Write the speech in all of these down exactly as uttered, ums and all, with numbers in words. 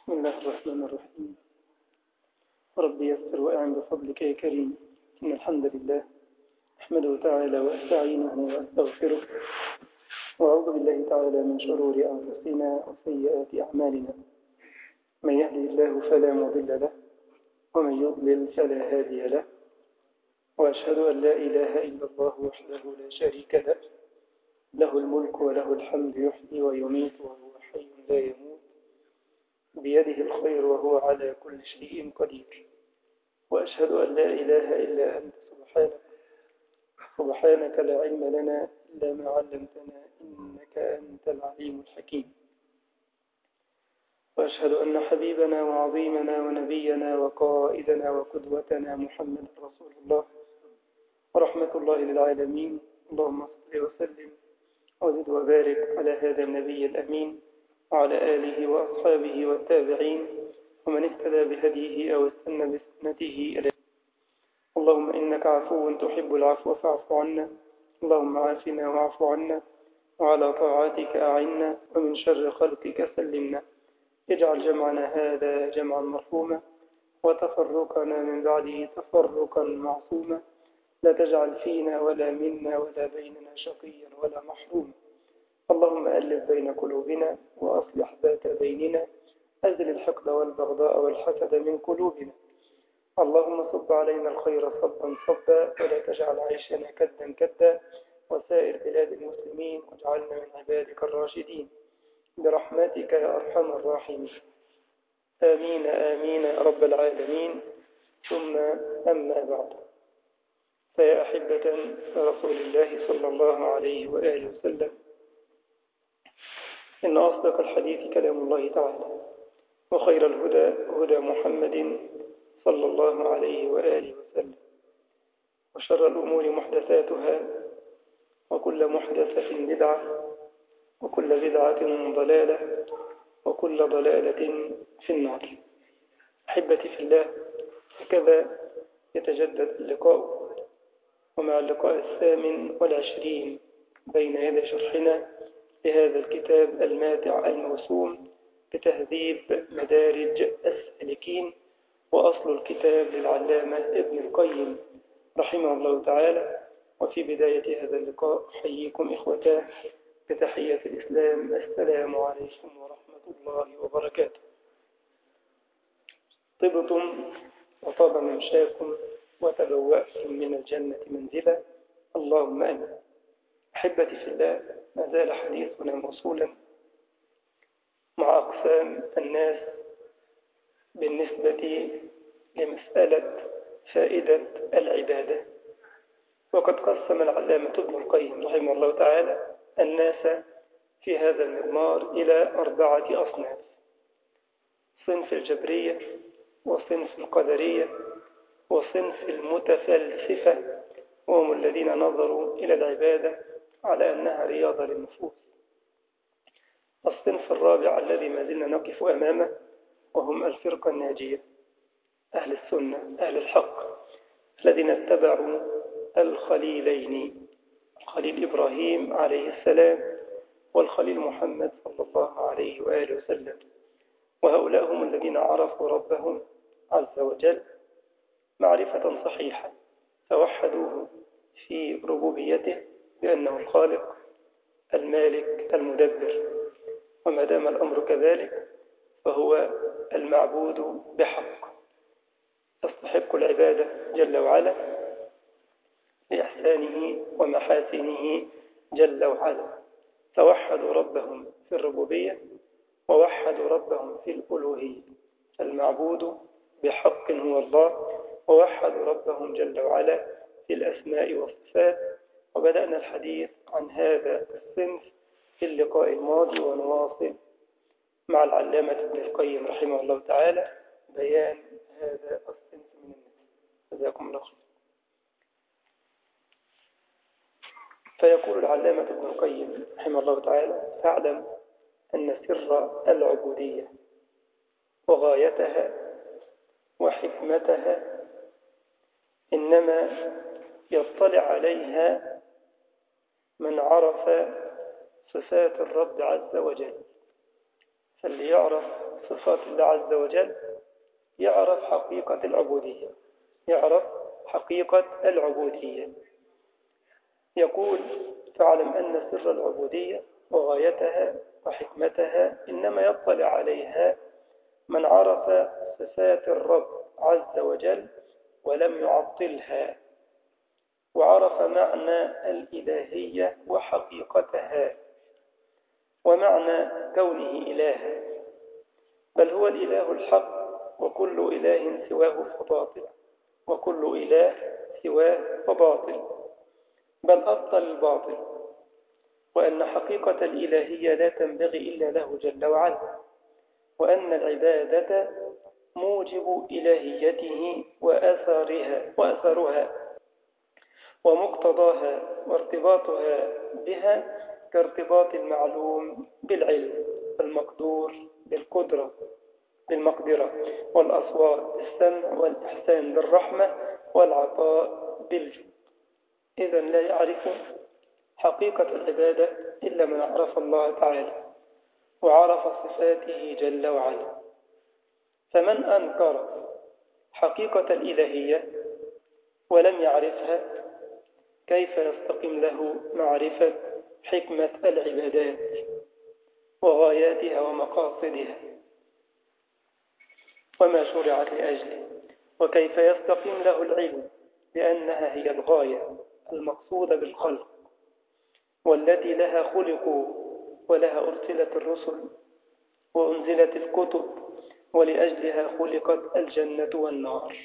بسم الله الرحمن الرحيم. ربي يسر وأعن بفضلك يا كريم. إن الحمد لله أحمده تعالى وأستعينه وأستغفره وأعوذ بالله تعالى من شرور أنفسنا وسيئات أعمالنا. من يهدي الله فلا مضل له ومن يضلل فلا هادي له، وأشهد أن لا إله إلا الله وحده لا شريك له، له الملك وله الحمد، يحيي ويميت وهو حي لا يموت، بيده الخير وهو على كل شيء قدير. وأشهد أن لا إله إلا أنت سبحانك سبحانك لا علم لنا إلا ما علمتنا إنك أنت العليم الحكيم. وأشهد أن حبيبنا وعظيمنا ونبينا وقائدنا وقدوتنا محمد رسول الله ورحمة الله للعالمين. اللهم صل وسلم وزد وبارك على هذا النبي الأمين وعلى آله وأصحابه والتابعين ومن اهتدى بهديه أو استنى بسنته إليه. اللهم إنك عفو تحب العفو فاعف عنا. اللهم عافنا واعف عنا، وعلى طاعتك أعنا، ومن شر خلقك سلمنا. اجعل جمعنا هذا جمعا مرحوما، وتفرقنا من بعده تفرقا معصوما. لا تجعل فينا ولا منا ولا بيننا شقيا ولا محروما. اللهم ألف بين قلوبنا وأصلح ذات بيننا، أزل الحقد والبغضاء والحسد من قلوبنا. اللهم صب علينا الخير صبا صبا، ولا تجعل عيشنا كدا كدا، وسائر بلاد المسلمين، واجعلنا من عبادك الراشدين برحمتك يا أرحم الراحمين. آمين آمين يا رب العالمين. ثم أما بعد، فيا أحبة رسول الله صلى الله عليه وآله وسلم، إن أصدق الحديث كلام الله تعالى، وخير الهدى هدى محمد صلى الله عليه وآله وسلم، وشر الأمور محدثاتها، وكل محدثة بدعة، وكل بدعة ضلالة، وكل ضلالة في النار. أحبتي في الله، هكذا يتجدد اللقاء، ومع اللقاء الثامن والعشرين بين يدي شرحنا لهذا الكتاب الماتع الموسوم بتهذيب مدارج السالكين، وأصل الكتاب للعلامة ابن القيم رحمه الله تعالى. وفي بداية هذا اللقاء أحييكم إخوتاه بتحية الإسلام، السلام عليكم ورحمة الله وبركاته. طبتم وطاب ممشاكم وتبوأتم من الجنة منزلا، اللهم آمين. أحبتي في الله، ما زال حديثنا موصولا مع أقسام الناس بالنسبة لمسألة فائدة العبادة. وقد قسم العلامة ابن القيم رحمه الله تعالى الناس في هذا المضمار إلى أربعة أصناف: صنف الجبرية، وصنف القدرية، وصنف المتفلسفة، وهم الذين نظروا إلى العبادة على أنها رياضة للنفوس. الصنف الرابع الذي ما زلنا نقف أمامه، وهم الفرقة الناجية، أهل السنة، أهل الحق، الذين اتبعوا الخليلين، الخليل إبراهيم عليه السلام والخليل محمد صلى الله عليه وآله وسلم. وهؤلاء هم الذين عرفوا ربهم عز وجل معرفة صحيحة، فوحدوه في ربوبيته بأنه الخالق المالك المدبر. وما دام الأمر كذلك فهو المعبود بحق، يستحق العبادة جل وعلا لإحسانه ومحاسنه جل وعلا. فوحدوا ربهم في الربوبية، ووحدوا ربهم في الألوهية، المعبود بحق هو الله، ووحدوا ربهم جل وعلا في الأسماء والصفات. وبدأنا الحديث عن هذا الصنف في اللقاء الماضي، ونواصل مع العلامة ابن القيم رحمه الله تعالى بيان هذا الصنف من الناس. جزاكم الله خير. فيقول العلامة ابن القيم رحمه الله تعالى: فاعلم أن سر العبودية وغايتها وحكمتها إنما يطلع عليها من عرف صفات الرب عز وجل. فاللي يعرف صفات الله عز وجل يعرف حقيقة العبودية يعرف حقيقة العبودية يقول فاعلم أن سر العبودية وغايتها وحكمتها إنما يطلع عليها من عرف صفات الرب عز وجل ولم يعطلها وعرف معنى الإلهية وحقيقتها ومعنى كونه إلها بل هو الإله الحق وكل إله سواه فباطل وكل إله سواه فباطل بل أبطل الباطل وأن حقيقة الإلهية لا تنبغي إلا له جل وعلا وأن العبادة موجب إلهيته وأثرها وأثرها ومقتضاها وارتباطها بها كارتباط المعلوم بالعلم المقدور بالقدرة بالمقدرة والأصوات بالسمع والإحسان بالرحمة والعطاء بالجود إذن لا يعرف حقيقة العبادة إلا من عرف الله تعالى وعرف صفاته جل وعلا فمن أنكر حقيقة الإلهية ولم يعرفها كيف يستقيم له معرفة حكمة العبادات وغاياتها ومقاصدها وما شرعت لأجله وكيف يستقيم له العلم بأنها هي الغاية المقصودة بالخلق والتي لها خلقوا ولها أرسلت الرسل وأنزلت الكتب ولأجلها خلقت الجنة والنار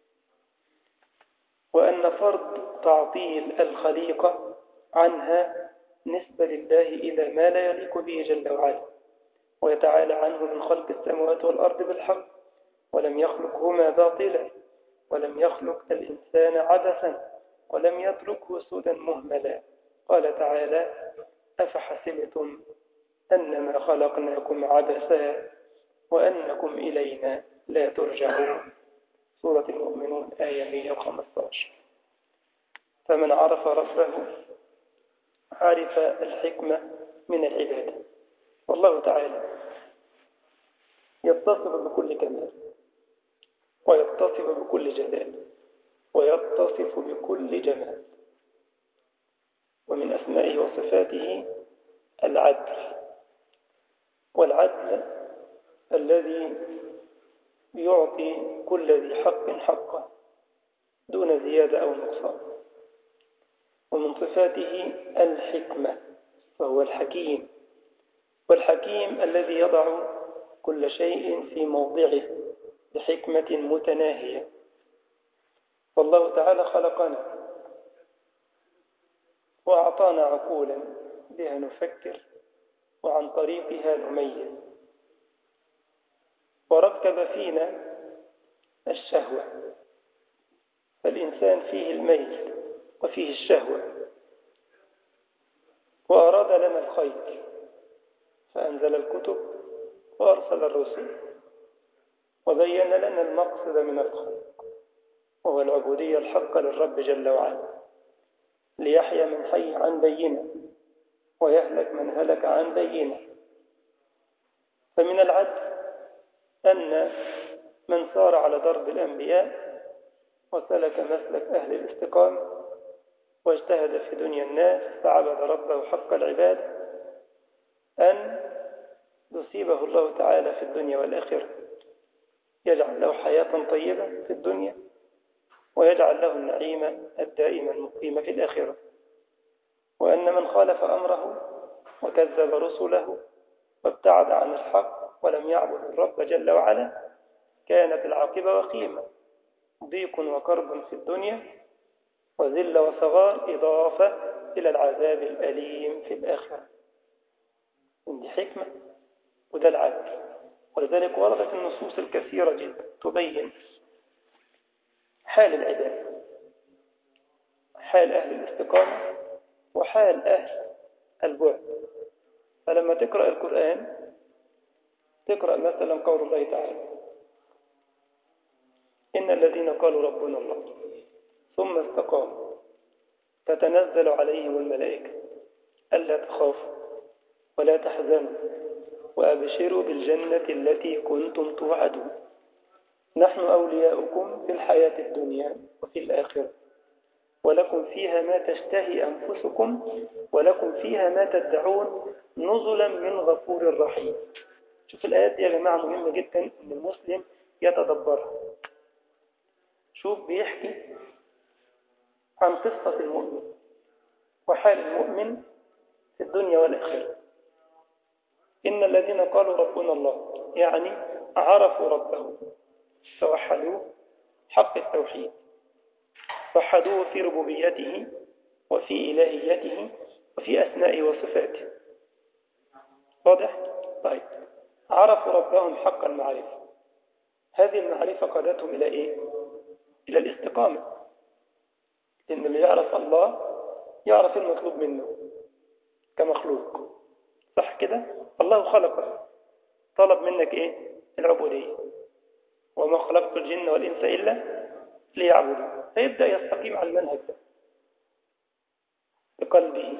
وأن فرض تعطيل الخليقة عنها نسبة لله إلى ما لا يليق به جل وعلا ويتعالى عنه من خلق السماوات والأرض بالحق ولم يخلقهما باطلا ولم يخلق الإنسان عبثا ولم يتركه سدى مهملا قال تعالى أفحسبتم أنما خلقناكم عبثا وأنكم إلينا لا ترجعون سورة المؤمنون آية مئة وخمسة عشر فمن عرف ربه عرف الحكمة من العبادة والله تعالى يتصف بكل كمال ويتصف بكل جلال ويتصف بكل جمال ومن أسمائه وصفاته العدل والعدل الذي يعطي كل ذي حق حقه دون زيادة أو نقصان ومن صفاته الحكمة فهو الحكيم والحكيم الذي يضع كل شيء في موضعه بحكمة متناهية والله تعالى خلقنا وأعطانا عقولا بها نفكر وعن طريقها نميز وركب فينا الشهوة فالإنسان فيه الميل وفيه الشهوة وأراد لنا الخير فأنزل الكتب وأرسل الرسل وبين لنا المقصد من الخلق وهو العبودية الحقة للرب جل وعلا ليحيى من حي عن بينة ويهلك من هلك عن بينة فمن العدل أن من صار على درب الأنبياء وسلك مسلك أهل الاستقامة واجتهد في دنيا الناس فعبد ربه حق العبادة أن يصيبه الله تعالى في الدنيا والآخرة يجعل له حياة طيبة في الدنيا ويجعل له النعيم الدائم المقيم في الآخرة وأن من خالف أمره وكذب رسله وابتعد عن الحق ولم يعبد الرب جل وعلا كانت العاقبة وخيمة ضيق وكرب في الدنيا وذل وصغار إضافة إلى العذاب الأليم في الآخرة دي حكمة وده العدل ولذلك وردت النصوص الكثيرة جدا تبين حال العباد حال أهل الاستقامة وحال أهل البعد فلما تقرأ القرآن تقرأ مثلا قول الله تعالى إن الذين قالوا ربنا الله ثم استقاموا تتنزل عليهم الملائكة ألا تخافوا ولا تحزنوا وأبشروا بالجنة التي كنتم توعدون نحن أولياؤكم في الحياة الدنيا وفي الآخرة ولكم فيها ما تشتهي أنفسكم ولكم فيها ما تدعون نزلا من غفور رحيم. شوف الآيات دي يا جماعة مهمة جدا إن المسلم يتدبرها. شوف بيحكي عن قصة المؤمن وحال المؤمن في الدنيا والآخرة. إن الذين قالوا ربنا الله يعني عرفوا ربهم فوحدوه حق التوحيد، وحدوه في ربوبيته وفي إلهيته وفي أسمائه وصفاته. واضح؟ طيب عرفوا ربهم حق المعرفة، هذه المعرفة قادتهم إلى إيه؟ إلى الاستقامة، لأن اللي يعرف الله يعرف المطلوب منه كمخلوق، صح كده؟ الله خلقك طلب منك إيه؟ العبودية، وما خلقت الجن والإنس إلا ليعبدوا، فيبدأ يستقيم على المنهج ده بقلبه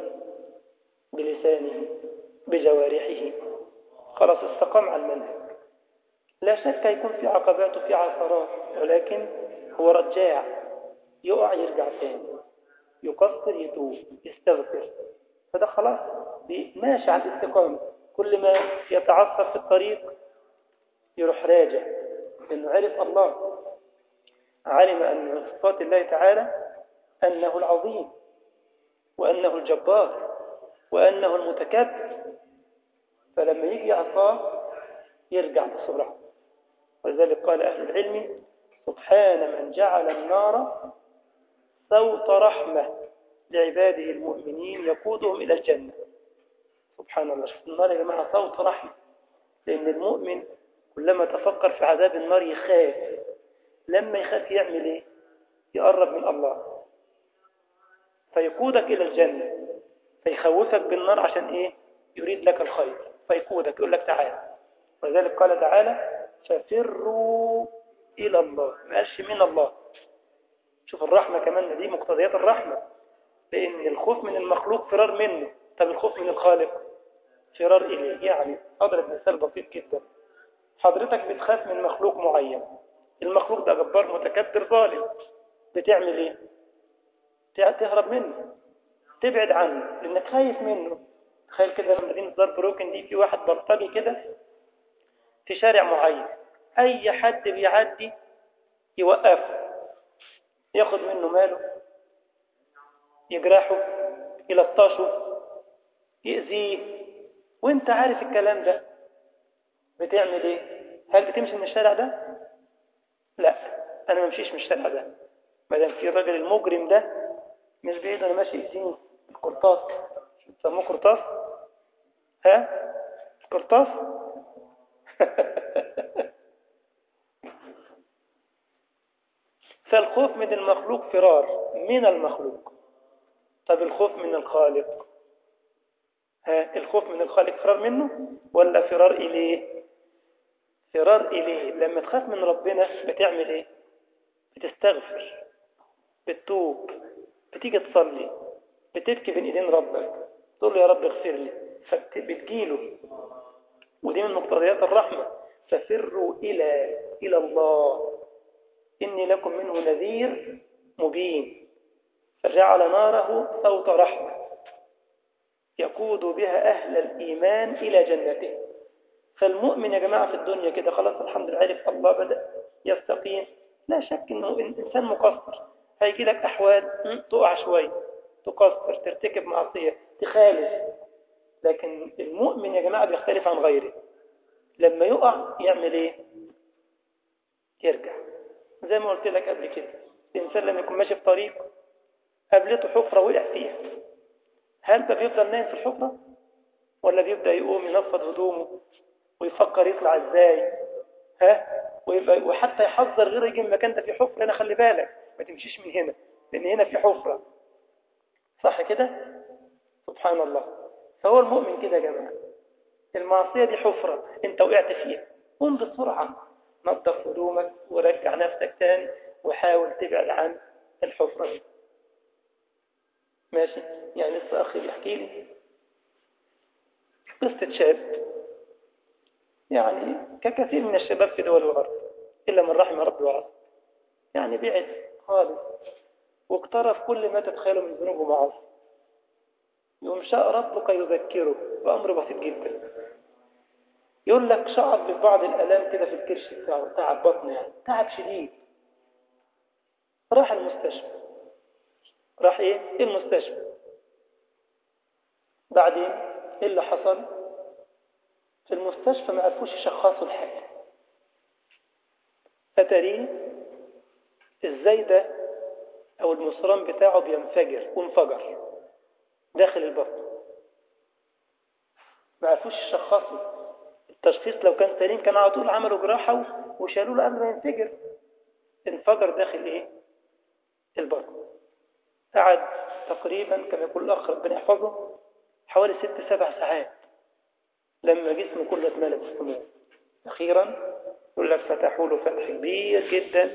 بلسانه بجوارحه، خلاص استقام على المنهج. لا شك يكون في عقبات وفي عثرات، ولكن هو رجاع، يقع يرجع تاني، يقصر يتوب يستغفر، فده خلاص ماشي على الاستقامة. كل ما يتعثر في الطريق يروح راجع، لأنه عرف الله، علم أن من صفات الله تعالى أنه العظيم وأنه الجبار وأنه المتكبر، فلما يجي يعصاه يرجع بسرعة. ولذلك قال أهل العلم سبحان من جعل النار صوت رحمة لعباده المؤمنين يقودهم إلى الجنة. سبحان الله، شوف النار يا جماعة صوت رحمة، لأن المؤمن كلما تفكر في عذاب النار يخاف، لما يخاف يعمل إيه؟ يقرب من الله فيقودك إلى الجنة، فيخوفك بالنار عشان إيه؟ يريد لك الخير فيقودك يقول لك تعالى. ولذلك قال تعالى ففروا إلى الله، ما قالش من الله. شوف الرحمة كمان، دي مقتضيات الرحمة، لأن الخوف من المخلوق فرار منه. طب الخوف من الخالق فرار إليه. يعني أضرب مثال بسيط جدا، حضرتك بتخاف من مخلوق معين، المخلوق ده جبار متكبر ظالم، بتعمل إيه؟ تهرب منه، تبعد عنه لأنك خايف منه. تخيل كده لما مدينة دار بروكن دي في واحد بلطجي كده في شارع معين، أي حد بيعدي يوقفه، ياخد منه ماله، يجرحه، يلطشه، يأذيه، وانت عارف الكلام ده، بتعمل ايه؟ هل بتمشي من الشارع ده؟ لا، انا ما امشيش من الشارع ده ما دام في الراجل المجرم ده مش بعيد، انا ماشي يأذيني. القرطاس، بتسموه قرطاس؟ ها؟ القرطاس؟ فالخوف من المخلوق فرار من المخلوق. طب الخوف من الخالق، ها؟ الخوف من الخالق فرار منه ولا فرار إليه؟ فرار إليه. لما تخاف من ربنا بتعمل إيه؟ بتستغفر، بتتوب، بتيجي تصلي، بتبكي بين إيدين ربك، تقول له يا رب اغفر لي، فبتجيله. ودي من مقتضيات الرحمة، ففروا إلى إلى الله إني لكم منه نذير مبين، فجعل ناره صوت رحمة يقود بها أهل الإيمان إلى جنته. فالمؤمن يا جماعة في الدنيا كده خلاص الحمد لله عرف الله، بدأ يستقيم. لا شك إنه إنسان مقصر، هيجي لك أحوال تقع شوي، تقصر، ترتكب معصية، تخالف. لكن المؤمن يا جماعة بيختلف عن غيره، لما يقع يعمل إيه؟ يرجع. زي ما قلت لك قبل كده، الإنسان لما يكون ماشي في طريق قابلته حفرة وقع فيها، هل ده بيفضل نايم في الحفرة ولا بيبدأ يقوم ينفض هدومه ويفكر يطلع ازاي؟ ها؟ ويبقى وحتى يحذر غيره يجي المكان ده في حفرة، انا خلي بالك ما تمشيش من هنا لان هنا في حفرة، صح كده؟ سبحان الله. فهو المؤمن كده يا جماعة، المعصية دي حفرة انت وقعت فيها، قوم بسرعة نظف هدومك ورجع نفسك تاني وحاول تبعد عن الحفرة دي. ماشي؟ يعني لسه أخي بيحكي لي قصة شاب يعني ككثير من الشباب في دول الغرب إلا من رحم ربي وعلا، يعني بعد خالص واقترف كل ما تتخيله من ذنوب ومعاصي. يوم شاء ربك يذكره بأمر بسيط جدا، يقول لك شعر ببعض الآلام كده في الكرش بتاعه، تعب بطن يعني تعب شديد، راح المستشفى. راح ايه المستشفى. بعدين ايه اللي حصل في المستشفى؟ ما عرفوش يشخصوا الحاجة. فتريه الزايدة او المصران بتاعه بينفجر وانفجر داخل البطن. ما عرفوش يشخصوا. التشخيص لو كان سليم كان على طول عملوا جراحة وشالوا له قبل ما ينفجر. انفجر داخل ايه البطن. قعد تقريبا كما يقول الاخ ربنا يحفظه حوالي ست سبع ساعات لما جسمه كله اتملى بالسموم. اخيرا يقول لك فتحوا له فتح كبير جدا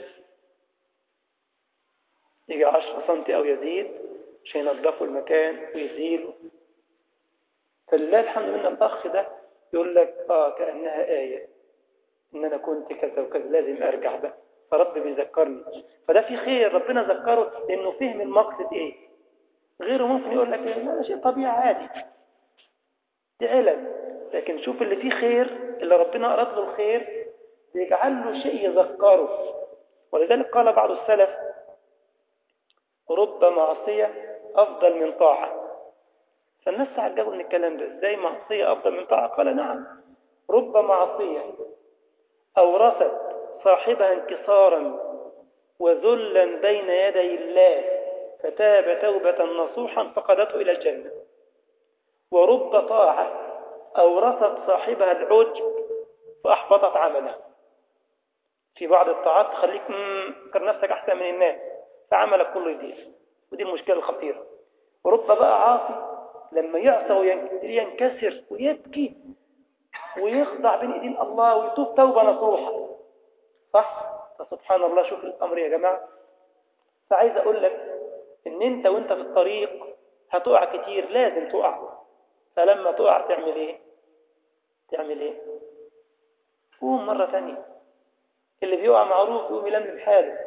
يجي عشرة سنتي او يزيد عشان ينظفوا المكان ويزيلوا. فلله الحمد لله الاخ ده يقول لك اه كانها ايه ان انا كنت كذا وكذا لازم ارجع بقى، فرب بيذكرني. فده في خير ربنا ذكره لانه فهم المقصد ايه. غيره ممكن يقول لك لا شيء طبيعي عادي دي علم، لكن شوف اللي فيه خير اللي ربنا أراد له الخير يجعل له شيء يذكره. ولذلك قال بعض السلف رب معصية أفضل من طاعة. فالناس تعجبوا من الكلام ده، ازاي معصية أفضل من طاعة؟ قال نعم، رب معصية أورثت صاحبها انكسارا وذلا بين يدي الله فتاب توبة نصوحا فقدته إلى الجنة. ورب طاعة أورثت صاحبها العجب فأحبطت عمله. في بعض الطاعات تخليك فكر نفسك أحسن من الناس فعملك كله يضيع، ودي المشكلة الخطيرة. ورب بقى عاصي لما يعصى وينكسر ويبكي ويخضع بين ايدين الله ويتوب توبة نصوحة، صح؟ فسبحان الله شوف الأمر يا جماعة. فعايز أقول لك إن أنت وأنت في الطريق هتقع كتير، لازم تقع. فلما تقع تعمل إيه؟ تعمل إيه؟ قوم مرة ثانية. اللي بيقع معروف يقوم يلمم حاله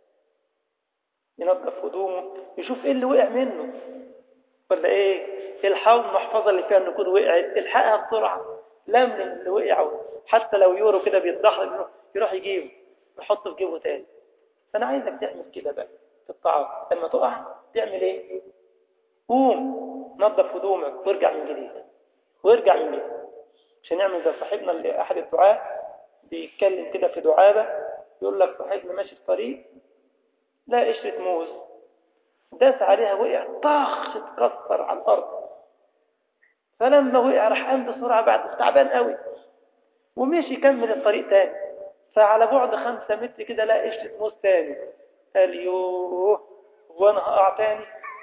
ينظف هدومه يشوف إيه اللي وقع منه ولا إيه؟ الحاول المحفظة اللي فيها النقود وقعت الحقها بسرعة، لمم اللي وقعوا حتى لو يورو كده بيتضحك يروح يجيبه يحطه في جيبه تاني. فأنا عايزك تعمل كده بقى في الطاعات. لما تقع تعمل إيه؟ قوم نظف هدومك وارجع من جديد وارجع من جديد. عشان نعمل زي صاحبنا اللي أحد الدعاة بيتكلم كده في دعابة يقول لك صاحبنا ماشي في طريق لا قشرة موز داس عليها وقع طخ اتكسر على الأرض. فلما وقع راح قام بسرعة بعد تعبان قوي ومشي يكمل الطريق تاني. فعلى بعد خمسة متر كده لا قشرة موز تاني. قال يوه وانا هقع تاني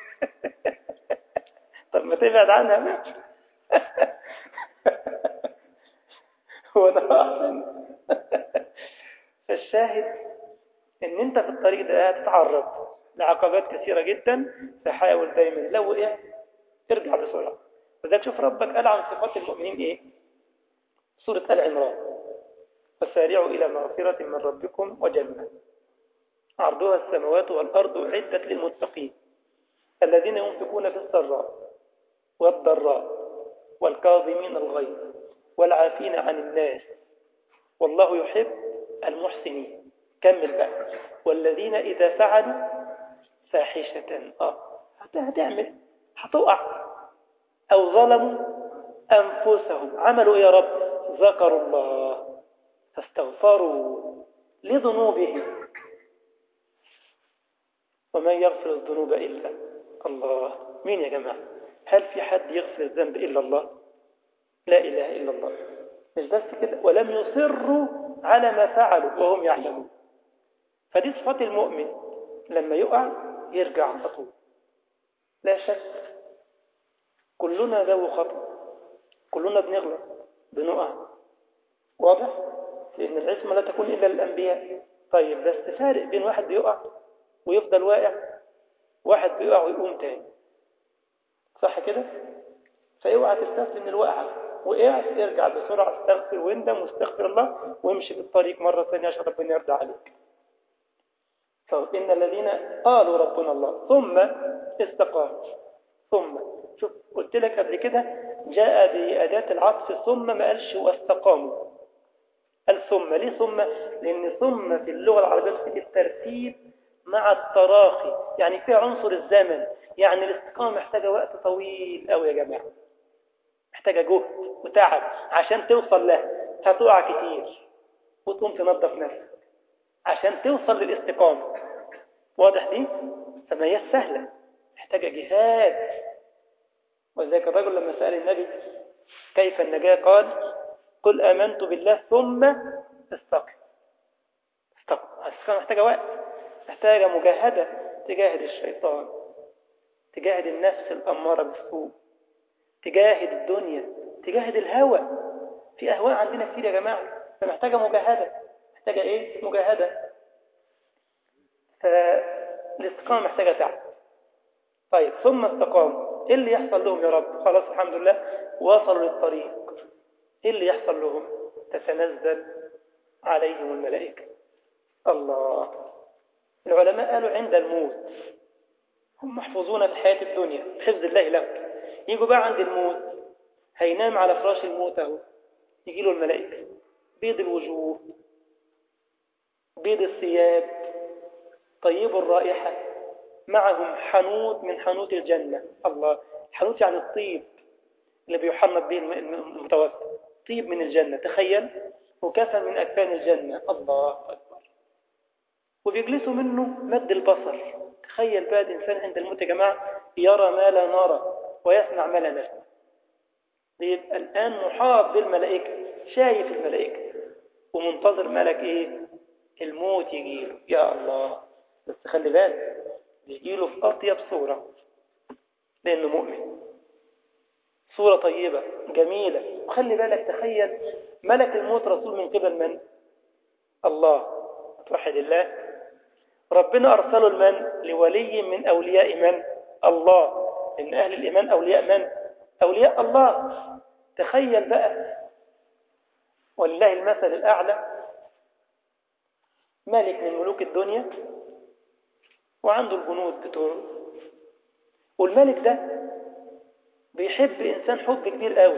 طب ما تبعد عنها ماشي وانا هقع تاني فالشاهد ان انت في الطريق ده هتتعرض لعقبات كثيرة جدا. فحاول دايما لو وقع ارجع بسرعة. فذلك شوف ربك قال عن صفات المؤمنين ايه؟ سورة آل عمران فسارعوا إلى مغفرة من ربكم وجنة عرضها السماوات والأرض أعدت للمتقين الذين ينفقون في السراء والضراء والكاظمين الغيظ والعافين عن الناس والله يحب المحسنين. كمل بقى والذين إذا فعلوا فاحشة اه هتعمل هتقع أو ظلموا أنفسهم عملوا يا رب ذكروا الله فاستغفروا لذنوبهم ومن يغفر الذنوب إلا الله. مين يا جماعة؟ هل في حد يغفر الذنب إلا الله؟ لا إله إلا الله. مش بس كده ولم يصروا على ما فعلوا وهم يعلمون. فدي صفات المؤمن لما يقع يرجع على طول. لا شك كلنا ذو خطأ كلنا بنغلط بنقع واضح لأن العصمة لا تكون إلا للأنبياء. طيب بس فارق بين واحد بيقع ويفضل واقع واحد بيقع ويقوم تاني صح كده؟ فاوعى تستسلم للوقعة وقعت ارجع بسرعة، استغفر واندم واستغفر الله وامشي في الطريق مرة ثانية عشان ربنا يرضى عليك. فإن الذين قالوا ربنا الله ثم استقاموا. ثم شوف قلت لك قبل كده جاء بأداة العطف ثم، ما قالش واستقاموا، قال ثم. ليه ثم؟ لأن ثم في اللغة العربية في الترتيب مع التراخي، يعني فيها عنصر الزمن. يعني الاستقامة محتاجة وقت طويل قوي يا جماعة، محتاجة جهد وتعب عشان توصل له. هتقع كتير وتقوم تنظف نفسك عشان توصل للاستقامة. واضح دي؟ فما هي سهلة، محتاجة جهاد. وذلك الرجل لما سأل النبي كيف النجاة قال قل آمنت بالله ثم استقم. استقم. الاستقامة محتاجة وقت، محتاجة مجاهدة، تجاهد الشيطان، تجاهد النفس الأمارة بالسوء، تجاهد الدنيا، تجاهد الهوى. في أهواء عندنا كتير يا جماعة، فمحتاجة مجاهدة. محتاجة إيه؟ مجاهدة. فالاستقامة محتاجة تعب. طيب ثم استقاموا، إيه اللي يحصل لهم يا رب؟ خلاص الحمد لله وصلوا للطريق. إيه اللي يحصل لهم؟ تتنزل عليهم الملائكة. الله. العلماء قالوا عند الموت هم محفوظون في الحياة الدنيا بحفظ الله لهم. يجوا بقى عند الموت، هينام على فراش الموت اهو، يجي له الملائكة بيض الوجوه، بيض الثياب، طيب الرائحة، معهم حنوط من حنوط الجنة. الله. حنوط يعني الطيب اللي بيحنط به المتوفى، طيب من الجنة. تخيل، وكفن من أكفان الجنة. الله أكبر. وبيجلسوا منه مد البصر. تخيل بقى الإنسان عند الموت يا جماعة يرى ما لا نرى ويسمع ما لا نسمع. يبقى الآن محاط بالملائكة، شايف الملائكة ومنتظر ملك إيه؟ الموت يجيله. يا الله. بس خلي بالك يجيله في أطيب صورة لأنه مؤمن، صورة طيبة جميلة. وخلي بالك تخيل ملك الموت رسول من قبل من؟ الله. توحد الله. ربنا أرسله المن لولي من أولياء من؟ الله. إن أهل الإيمان أولياء من؟ أولياء الله. تخيل بقى، ولله المثل الأعلى، ملك من ملوك الدنيا وعنده الجنود بتوعه، والملك ده بيحب إنسان حب كبير قوي.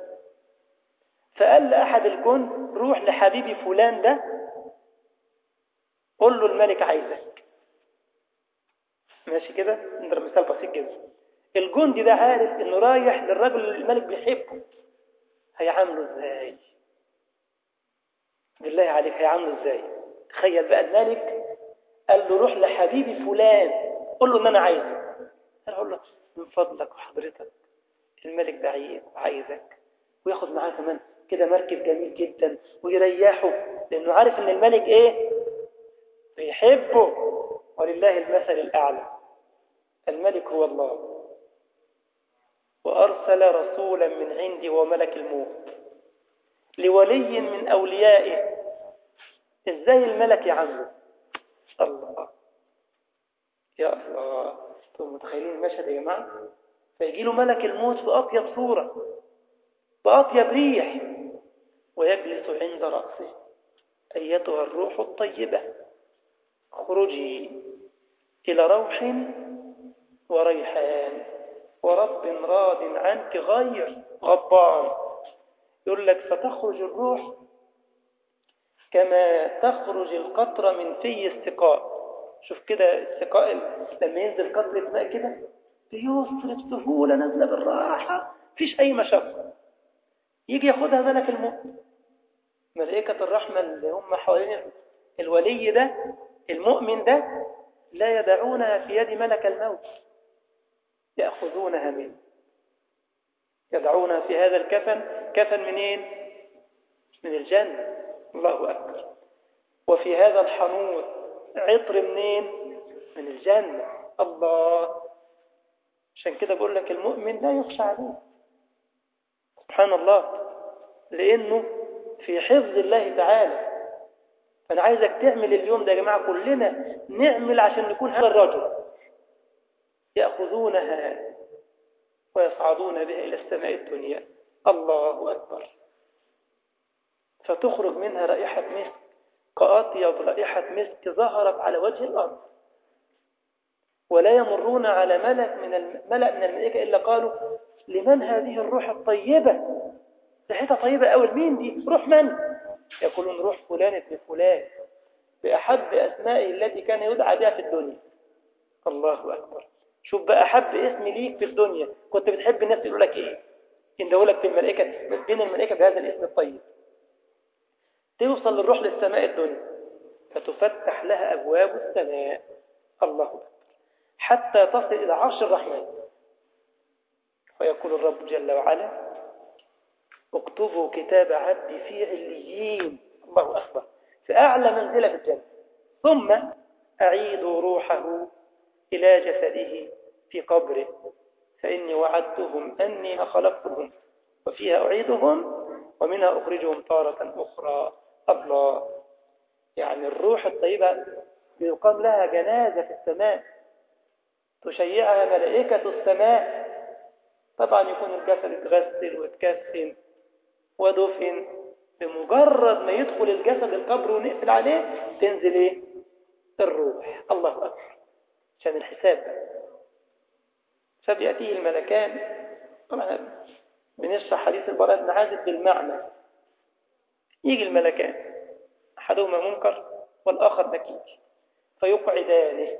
فقال لأحد الجند روح لحبيبي فلان ده قل له الملك عايزك. ماشي كده؟ نضرب مثال بسيط جدا. الجندي ده عارف انه رايح للرجل اللي الملك بيحبه، هيعامله ازاي؟ بالله عليك هيعامله ازاي؟ تخيل بقى الملك قال له روح لحبيبي فلان قل له ان انا عايزك. قال له من فضلك وحضرتك الملك ده عايزك، وياخد معاه كمان كده مركب جميل جدا ويريحه، لانه عارف ان الملك ايه؟ بيحبه. ولله المثل الاعلى. الملك هو الله، وارسل رسولا من عندي وملك الموت لولي من اوليائه. ازاي الملك يعامله؟ الله. يا الله. انتم متخيلين المشهد يا جماعه؟ فيجي له ملك الموت بأطيب صورة بأطيب ريح ويجلس عند رأسه. أيتها الروح الطيبة اخرجي إلى روح وريحان ورب راض عنك غير غضبان. يقول لك فتخرج الروح كما تخرج القطرة من في السقاء. شوف كده السقاء لما ينزل قطرة ماء كده بيوصل بسهولة، نازلة بالراحة، مفيش أي مشقة. يجي ياخدها ملك الموت، ملائكة الرحمة اللي هم حوالين الولي ده المؤمن ده، لا يدعونها في يد ملك الموت، يأخذونها منه، يدعونها في هذا الكفن. كفن منين؟ من الجنة. الله أكبر. وفي هذا الحنوط عطر منين؟ من الجنة. الله. عشان كده بقول لك المؤمن لا يخشى عليه، سبحان الله، لأنه في حفظ الله تعالى. فأنا عايزك تعمل اليوم ده يا جماعة، كلنا نعمل عشان نكون هذا الرجل. يأخذونها ويصعدون بها إلى السماء الدنيا الله أكبر، فتخرج منها رائحة مسك كأطيب رائحة مسك ظهرت على وجه الأرض، ولا يمرون على ملك من الملأ من الملائكة إلا قالوا لمن هذه الروح الطيبة؟ ريحتها طيبة أوي، مين دي؟ روح من؟ يقولون روح فلان ابن فلان بأحب أسمائه التي كان يدعى بها في الدنيا. الله أكبر. شوف بقى أحب اسم ليك في الدنيا كنت بتحب الناس يقولوا لك إيه؟ يندهوا لك في الملائكة بين الملائكة بهذا الاسم الطيب. توصل للروح للسماء الدنيا فتفتح لها أبواب السماء، الله أكبر، حتى تصل إلى عرش الرحمن، فيقول الرب جل وعلا اكتبوا كتاب عبدي في عليين، الله أكبر، في أعلى منزلة في الجنة، ثم أعيدوا روحه إلى جسده في قبره، فإني وعدتهم أني خلقتهم وفيها أعيدهم ومنها أخرجهم تارة أخرى. الله، يعني الروح الطيبة بيقام لها جنازة في السماء تشيعها ملائكة السماء. طبعا يكون الجسد اتغسل واتكفن ودفن، بمجرد ما يدخل الجسد القبر ونقفل عليه تنزل ايه؟ الروح. الله أكبر، عشان الحساب. فبيأتيه الملكان، طبعا بنشرح حديث البراء بن عازب بالمعنى. يجي الملكان أحدهما منكر والآخر نكير، فيقعدانه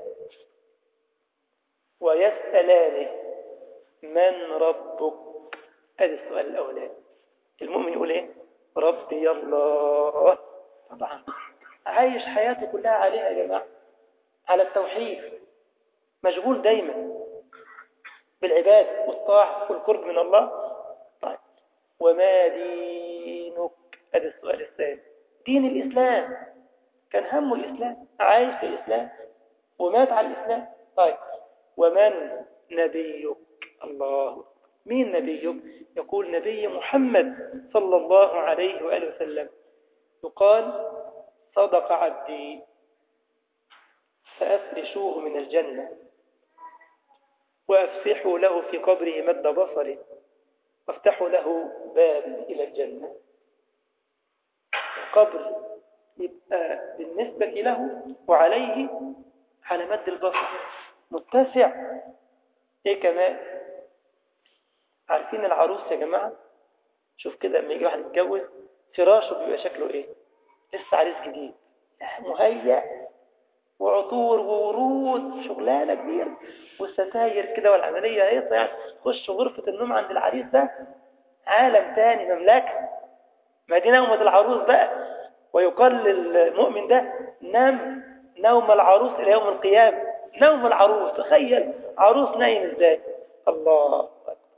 ويسألانه من ربك؟ هذا السؤال الأولاني. المؤمن يقول ايه؟ ربي الله. طبعا عايش حياته كلها عليها يا جماعة، على التوحيد، مشغول دايما بالعبادة والطاعة والقرب من الله. طيب وما دينك؟ هذا السؤال الثاني. دين الإسلام، كان همه الإسلام، عايش في الإسلام ومات على الإسلام. طيب ومن نبيك؟ الله، مين نبيك؟ يقول نبي محمد صلى الله عليه وآله وسلم. يقال صدق عبدي فأفرشوه من الجنة وأفسحوا له في قبره مد بصره وافتحوا له باب إلى الجنة. القبر يبقى بالنسبة له وعليه على مد البصر متسع. ايه كمان؟ عارفين العروس يا جماعة؟ شوف كده لما يجي واحد يتجوز فراشه بيبقى شكله ايه؟ لسه عريس جديد، مهيأ وعطور وورود، شغلانه كبيره، والستاير كده والعمليه هيصه. يعني خش غرفه النوم عند العريس ده عالم تاني، مملكه، ما دي نومه العروس بقى. ويقال للمؤمن ده نام نوم العروس الى يوم القيامه. نوم العروس، تخيل عروس نايم ازاي. الله.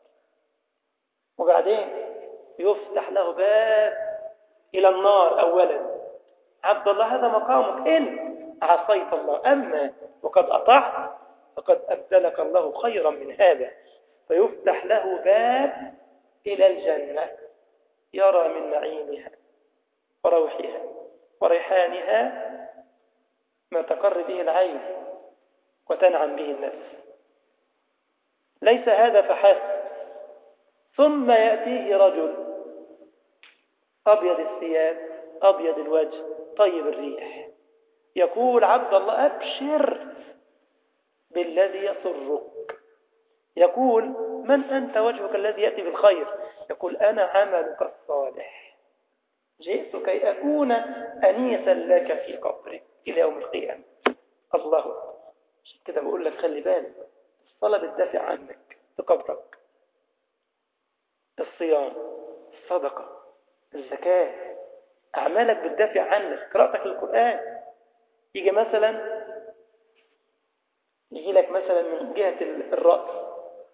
وبعدين يفتح له باب الى النار. اولا عبد الله هذا مقامك إن عصيت الله، أما وقد أطعت فقد أبدلك الله خيرا من هذا. فيفتح له باب إلى الجنة يرى من نعيمها وروحها وريحانها ما تقر به العين وتنعم به النفس. ليس هذا فحسب، ثم يأتيه رجل أبيض الثياب أبيض الوجه طيب الريح، يقول عبد الله أبشر بالذي يسرك. يقول من أنت؟ وجهك الذي يأتي بالخير. يقول أنا عملك الصالح، جئت كي أكون أنيسا لك في قبرك إلى يوم القيامة. الله. عشان كده بقول لك خلي بالك، الصلاة بتدافع عنك في قبرك، الصيام، الصدقة، الزكاة، أعمالك بتدافع عنك، قراءتك للقرآن. يجي مثلا يجي لك مثلا من جهة الرأس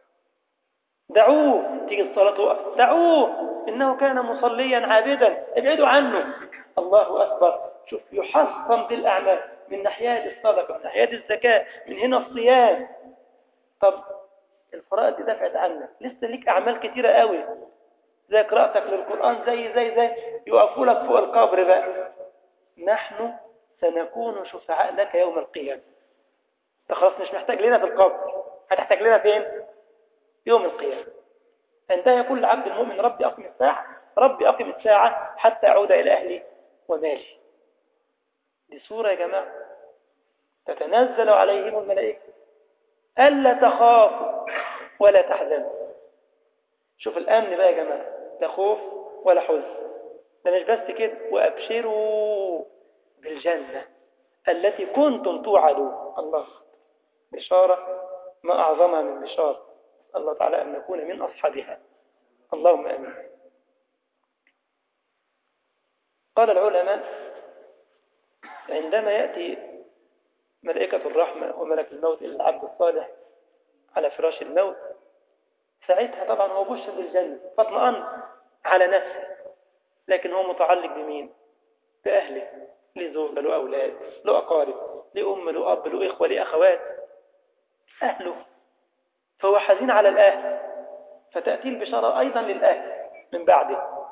دعوه، تيجي الصلاة تقف دعوه إنه كان مصليا عابدا ابعدوا عنه. الله أكبر. شوف يحصن بالأعمال، من ناحية الصدقة، من ناحية الزكاة، من هنا الصيام. طب الفرائض دي دفعت عنك، لسه ليك أعمال كتيرة قوي زي قراءتك للقرآن، زي زي زي يقفوا لك فوق القبر بقى. نحن سنكون شفعاء لك يوم القيامة. انت خلاص مش محتاج لنا في القبر، هتحتاج لنا فين؟ يوم القيامة. عندها يقول العبد المؤمن ربي أقم الساعة، ربي أقم الساعة حتى أعود إلى أهلي ومالي. دي سورة يا جماعة تتنزل عليهم الملائكة ألا تخافوا ولا تحزنوا. شوف الأمن بقى يا جماعة، لا خوف ولا حزن. ده مش بس كده، وأبشروا بالجنة التي كنتم توعدون. الله، بشارة ما أعظمها من بشارة. الله تعالى أن نكون من أصحابها، اللهم آمين. قال العلماء عندما يأتي ملائكة الرحمة وملك الموت إلى العبد الصالح على فراش الموت، ساعتها طبعا هو بشر بالجنة فاطمئن على نفسه، لكن هو متعلق بمين؟ بأهله، لزوجة، له أولاد، له أقارب، لأم، له أب، له إخوة، له أخوات، أهله، فهو حزين على الأهل، فتأتي البشارة أيضا للأهل من بعده.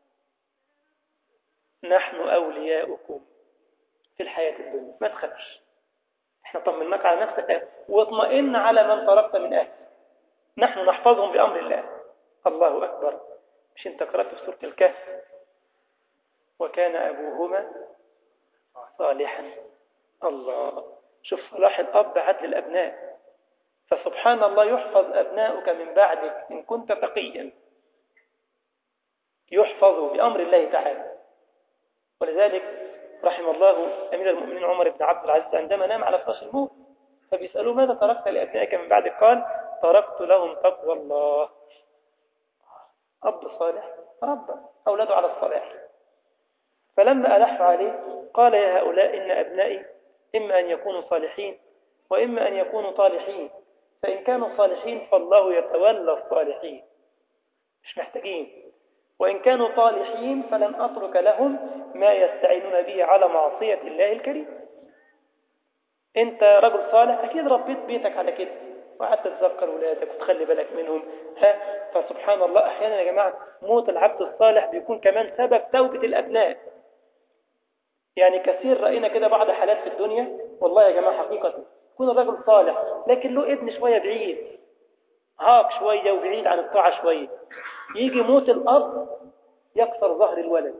نحن أولياؤكم في الحياة الدنيا، ما تخافش، احنا طمناك على نفسك واطمئن على من تركت من أهل، نحن نحفظهم بأمر الله. الله أكبر. مش انت قرأت في سورة الكهف وكان أبوهما صالحا؟ الله، شوف صلاح الأب عدل الأبناء. فسبحان الله يحفظ أبناؤك من بعدك إن كنت تقيا، يحفظوا بأمر الله تعالى. ولذلك رحم الله أمير المؤمنين عمر بن عبد العزيز عندما نام على فراش الموت فبيسألوا ماذا تركت لأبنائك من بعدك؟ قال تركت لهم تقوى الله. أب صالح ربى أولاده على الصلاح، فلما ألح عليه قال يا هؤلاء إن أبنائي إما أن يكونوا صالحين وإما أن يكونوا طالحين، فإن كانوا صالحين فالله يتولى الصالحين، مش محتاجين، وإن كانوا طالحين فلن أترك لهم ما يستعينون به على معصية الله الكريم. أنت رجل صالح أكيد ربيت بيتك على كده وقعدت تتذكر ولادك وتخلي بالك منهم، ها؟ فسبحان الله أحيانا يا جماعة موت العبد الصالح بيكون كمان سبب توبة الأبناء. يعني كثير رأينا كده بعض حالات في الدنيا، والله يا جماعة حقيقة، يكون الرجل صالح لكن له ابن شوية بعيد، عاق شوية وبعيد عن الطاعة شوية، يجي موت الأب يكسر ظهر الولد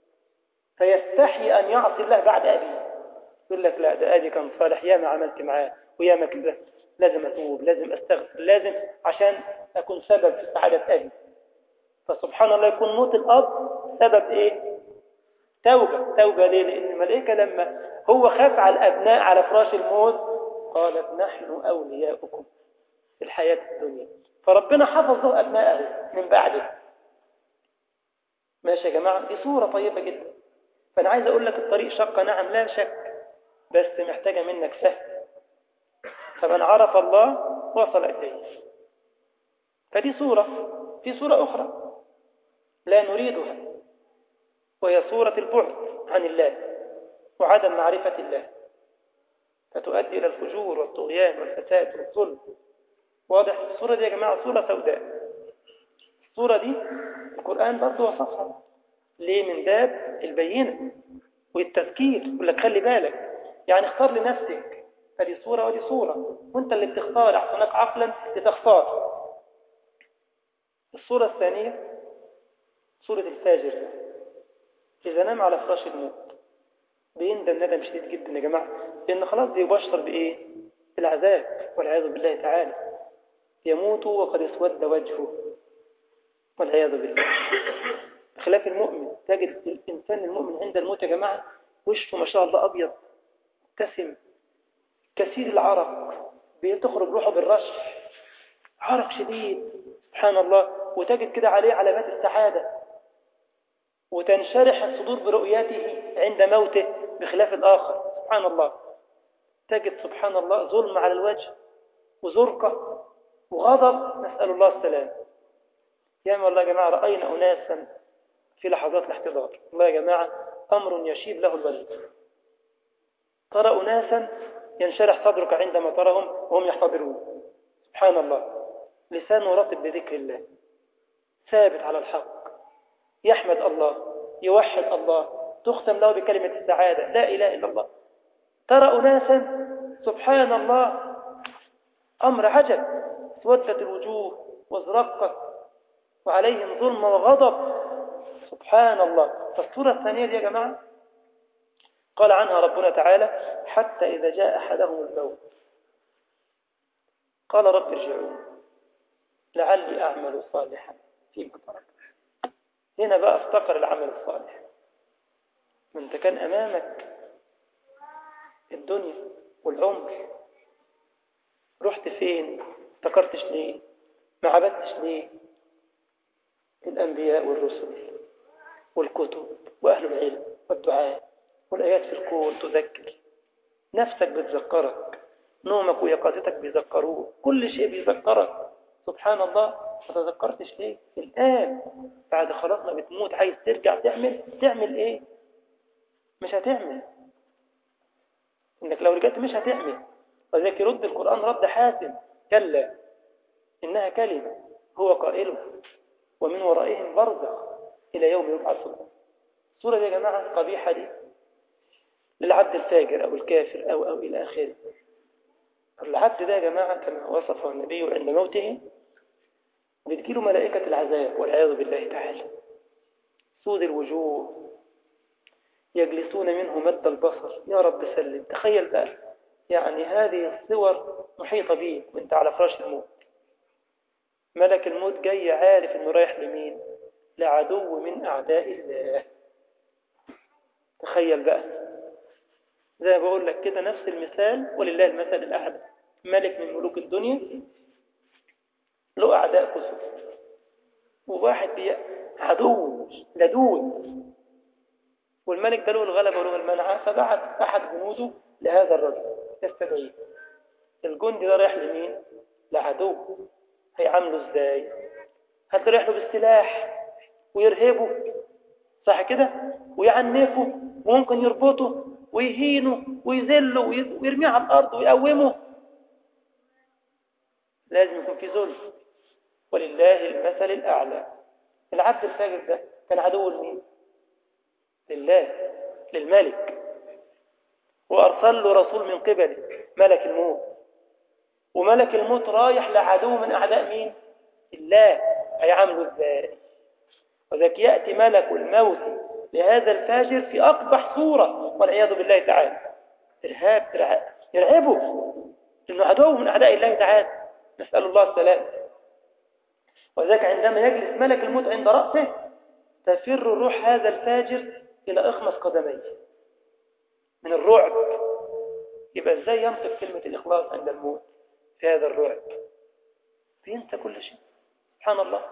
فيستحي أن يعصي الله بعد أبيه، يقول لك لا ده أبي كان صالح، يا ما عملت معاه ويا ما كذا، لازم أتوب، لازم أستغفر، لازم عشان أكون سبب في سعادة أبي. فسبحان الله يكون موت الأب سبب إيه؟ توبة. توبة ليه؟ لأن الملائكة لما هو خاف على الأبناء على فراش الموت قالت نحن أولياؤكم في الحياة الدنيا، فربنا حفظ له أبناءه من بعده. ماشي يا جماعة، دي صورة طيبة جدا. فأنا عايز أقول لك الطريق شق، نعم لا شك، بس محتاجة منك سهل، فمن عرف الله وصل إليه. فدي صورة. في صورة أخرى لا نريدها وهي صورة البعد عن الله وعدم معرفة الله، فتؤدي إلى الفجور والطغيان والفساد والظلم. واضح؟ الصورة دي يا جماعة صورة سوداء. الصورة دي القرآن برضو وصفها ليه؟ من باب البينة والتذكير، يقول لك خلي بالك، يعني اختار لنفسك، هذه صورة ودي صورة، وانت اللي بتختار، أحسنك عقلا لتختار. الصورة الثانية صورة الفاجر، إذا نام على فراش الموت بيندم ندم شديد جدا يا جماعة، لأن خلاص بيبشر بإيه؟ بالعذاب والعياذ بالله تعالى، يموت وقد اسود وجهه والعياذ بالله. بخلاف المؤمن، تجد الإنسان المؤمن عند الموت يا جماعة وشه ما شاء الله أبيض مبتسم كثير العرق، بتخرج روحه بالرش، عرق شديد سبحان الله، وتجد كده عليه علامات السعادة، وتنشرح الصدور برؤيته عند موته. بخلاف الآخر سبحان الله تجد سبحان الله ظلم على الوجه وزرقة وغضب، نسأل الله السلام. يا والله يا جماعة رأينا أناسا في لحظات الاحتضار، والله يا جماعة أمر يشيب له الولد. ترى أناسا ينشرح صدرك عندما تراهم وهم يحتضرون، سبحان الله، لسانه رطب بذكر الله، ثابت على الحق، يحمد الله، يوحد الله، تختم له بكلمة السعادة لا إله إلا الله. ترى أناسا سبحان الله أمر عجب، اسودت الوجوه وازرقت وعليهم ظلم وغضب. سبحان الله. فالصورة الثانية دي يا جماعة قال عنها ربنا تعالى حتى إذا جاء أحدهم الموت قال رب ارجعون لعلي أعمل صالحا فيما تركت. هنا بقى افتقر العمل الصالح. من انت كان أمامك الدنيا والعمر، رحت فين؟ افتكرتش ليه؟ ما عبدتش ليه؟ الأنبياء والرسل والكتب وأهل العلم والدعاء والآيات في الكون تذكر نفسك، بتذكرك نومك ويقظتك بيذكروك، كل شيء بيذكرك. سبحان الله. ما تذكرتش ليه؟ الآن بعد خلاص ما بتموت عايز ترجع تعمل تعمل إيه؟ مش هتعمل. إنك لو رجعت مش هتعمل. وذلك يرد القرآن رد حاسم: كلا إنها كلمة هو قائلها ومن ورائهم برزخ إلى يوم يبعثون. الصورة دي يا جماعة قبيحة دي للعبد الفاجر أو الكافر أو أو إلى آخره. العبد ده يا جماعة كما وصفه النبي عند موته بتجيله ملائكة العذاب والعياذ بالله تعالى، سود الوجوه يجلسون منه مد البصر. يا رب سلم. تخيل بقى يعني هذه الصور محيطة بيك وانت على فراش الموت، ملك الموت جاي عارف انه رايح لمين؟ لعدو من أعداء الله. تخيل بقى زي ما بقول لك كده نفس المثال ولله المثل الأعلى. ملك من ملوك الدنيا له أعداء كثر، وواحد عدو لدود، والملك ده له الغلبة وله المنعة، فبعت أحد جنوده لهذا الرجل يستدعيه. الجندي ده رايح لمين؟ لعدو. هيعامله ازاي؟ هتروح له بالسلاح ويرهبه، صح كده؟ ويعنفه وممكن يربطه ويهينه ويذله ويرميه على الأرض ويقومه. لازم يكون في ذل. ولله المثل الأعلى. العبد الفاجر ده كان عدو لمين؟ لله، للملك، وأرسل له رسول من قبله ملك الموت، وملك الموت رايح لعدو من أعداء مين؟ الله. هيعامله ازاي؟ وذلك يأتي ملك الموت لهذا الفاجر في أقبح صورة والعياذ بالله تعالى. إرهاب، يرعبه إنه عدو من أعداء الله تعالى، نسأل الله السلام. وذلك عندما يجلس ملك الموت عند رأسه تفر روح هذا الفاجر إلى أخمص قدميه من الرعب. يبقى إزاي ينطق كلمة الإخلاص عند الموت في هذا الرعب؟ فينسى كل شيء. سبحان الله.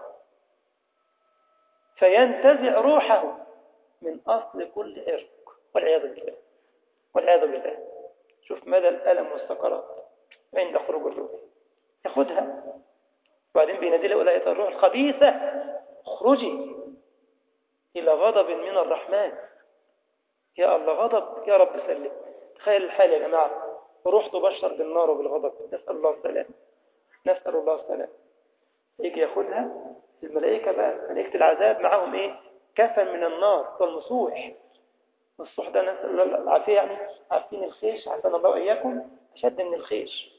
فينتزع روحه من أصل كل عرق والعياذ بالله، والعياذ بالله. شوف مدى الألم والسكرات عند خروج الروح. ياخدها وبعدين بينادي له أولئك الروح الخبيثة اخرجي إلى غضب من الرحمن. يا الله، غضب، يا رب سلم. تخيل الحال يا جماعة، روح تبشر بالنار وبالغضب. نسأل الله السلام، نسأل الله السلام. يجي ياخدها الملائكة بقى، ملائكة العذاب معهم ايه؟ كفن من النار والمصوح. الصوح ده نسأل الله العافية، يعني عارفين الخيش، عافانا الله وإياكم، أشد من الخيش.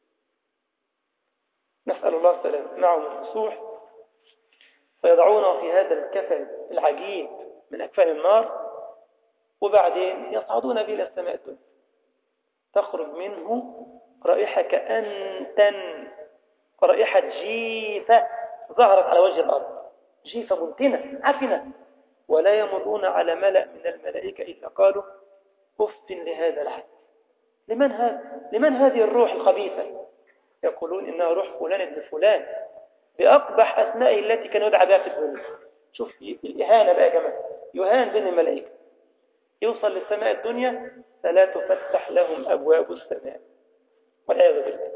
نسأل الله السلام. معهم المصوح فيضعونه في هذا الكفن العجيب من أكفان النار، وبعدين يصعدون به إلى السماء الدنيا. تخرج منه رائحة كأنتن، رائحة جيفة ظهرت على وجه الأرض، جيفة منتنة عفنة. ولا يمرون على ملأ من الملائكة إلا قالوا أف لهذا العبد. لمن هذا؟ لمن هذه الروح الخبيثة؟ يقولون إنها روح فلان ابن فلان بأقبح أسمائه التي كان يدعى بها في الدنيا. شوف الإهانة بقى يا جماعة، يهان بين الملائكة. يوصل للسماء الدنيا فلا تفتح لهم أبواب السماء والعياذ بالله.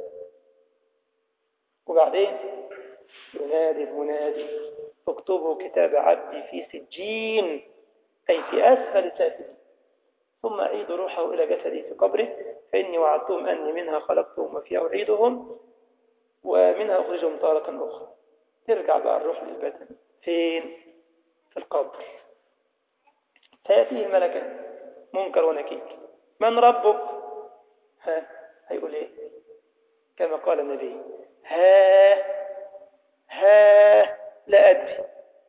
وبعدين ينادي المنادي اكتبوا كتاب عبدي في سجين، أي في أسفل سافلين، ثم أعيد روحه إلى جسدي في قبره، فإني وعدتهم أني منها خلقتهم وفيها أعيدهم ومنها أخرجهم تارة أخرى. ترجع بقى الروح للبدن فين؟ في القبر. فيأتيه الملكان منكر ونكير. من ربك؟ ها هيقول إيه؟ كما قال النبي: ها ها لا أدري.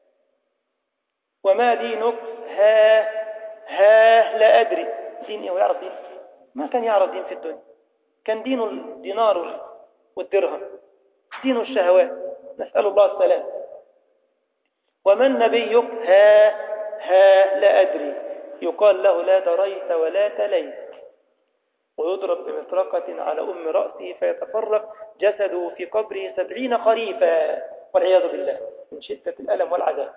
وما دينك؟ ها ها لا أدري. دين إيه ويعرف دين؟ ما كان يعرف دين في الدنيا، كان دينه الدينار والدرهم، دينه الشهوات، نسأل الله السلام. ومن نبيك؟ ها ها لا أدري. يقال له لا دريت ولا تليت، ويضرب بمطرقة على أم رأسه فيتفرق جسده في قبره سبعين خريفا والعياذ بالله من شدة الألم والعذاب.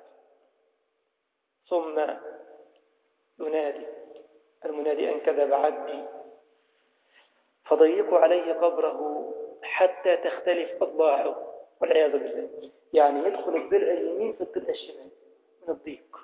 ثم ينادي المنادي أن كذب عبدي، فضيقوا عليه قبره حتى تختلف أضلاعه والعياذ بالله. يعني يدخل الضلع اليمين في الضلع الشمال من الضيق،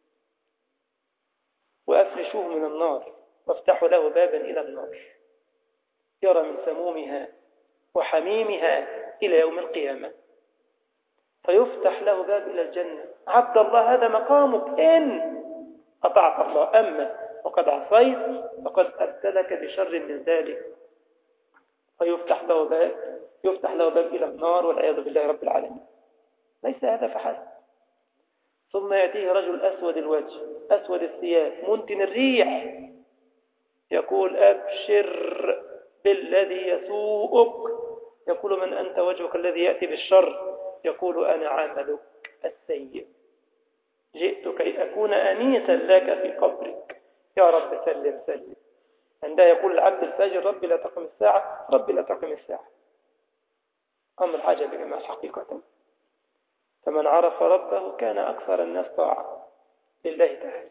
وأفرشوه من النار وافتحوا له بابا إلى النار يرى من سمومها وحميمها إلى يوم القيامة، فيفتح له باب إلى الجنة. عبد الله هذا مقامك إن أطعت الله، أما وقد عصيت فقد أبدلك بشر من ذلك. فيفتح له باب يفتح له باب إلى النار والعياذ بالله رب العالمين. ليس هذا فحسب. ثم يأتيه رجل أسود الوجه أسود الثياب منتن الريح، يقول أبشر بالذي يسوءك. يقول من أنت؟ وجهك الذي يأتي بالشر. يقول أنا عملك السيء، جئت كي أكون أنيسا لك في قبرك. يا رب سلم سلم. عندها يقول العبد الفاجر ربي لا تقم الساعة، ربي لا تقم الساعة. أمر عجب يا جماعة حقيقة. فمن عرف ربه كان أكثر الناس طاعة لله تعالى.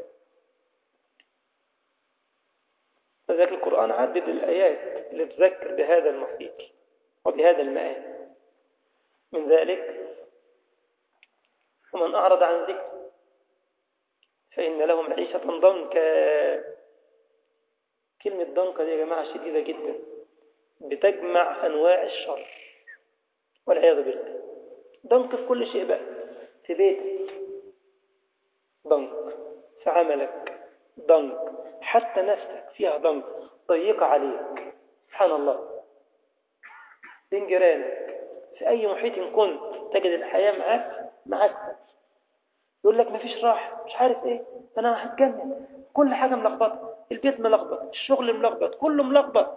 فذلك القرآن عدد الآيات اللي تذكر بهذا المصير وبهذا المآل. من ذلك ومن أعرض عن ذكر فإن له معيشة ضنكا. كلمة ضنكا دي يا جماعة شديدة جدا، بتجمع أنواع الشر والعياذ بالله. ضنك في كل شيء بقى، في بيتك ضنك، في عملك ضنك، حتى نفسك فيها ضنك ضيقة عليك سبحان الله. بين جيرانك، في أي محيط كنت تجد الحياة معك معك يقول لك مفيش راحة، مش عارف إيه، أنا هتجنن، كل حاجة ملخبطة، البيت ملخبط، الشغل ملخبط، كله ملخبط.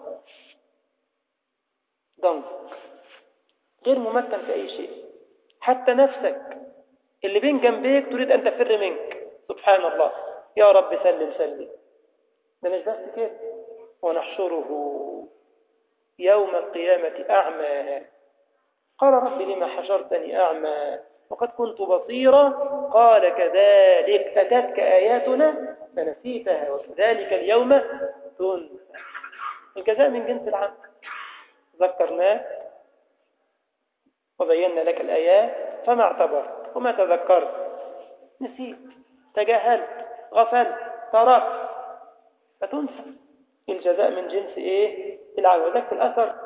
ضنك غير ممكن في أي شيء. حتى نفسك اللي بين جنبيك تريد أن تفر منك سبحان الله. يا رب سلم سلم. ده مش بس كده، ونحشره يوم القيامة أعمى. قال رب لما حشرتني أعمى وقد كنت بصيرا. قال كذلك أتتك آياتنا فنسيتها وكذلك اليوم تنسى. الجزاء من جنس العمل. ذكرناك وبينا لك الآيات فما اعتبرت وما تذكرت، نسيت، تجاهلت، غفلت، تركت، فتنسى. الجزاء من جنس ايه؟ العمل. وذلك في الأثر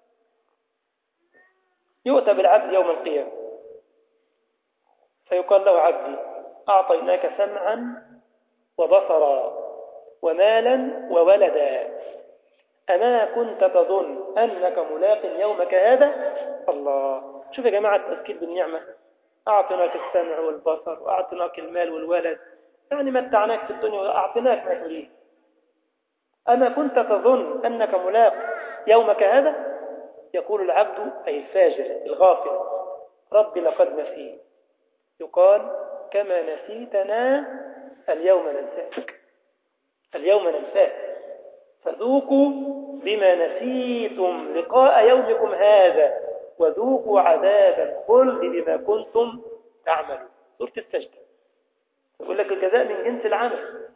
يؤتى بالعبد يوم القيامة فيقال له عبدي أعطيناك سمعا وبصرا ومالا وولدا أما كنت تظن أنك ملاق يومك هذا؟ الله. شوف يا جماعة التذكير بالنعمة. أعطيناك السمع والبصر وأعطيناك المال والولد، يعني متعناك في الدنيا وأعطيناك ما تريد. أما كنت تظن أنك ملاق يومك هذا؟ يقول العبد أي الفاجر الغافل ربي لقد نسيت. يقال كما نسيتنا اليوم ننساك، اليوم ننساك فذوقوا بما نسيتم لقاء يومكم هذا وذوقوا عذاب الخلد بما كنتم تعملون. سورة السجدة. يقول لك الجزاء من جنس العمل.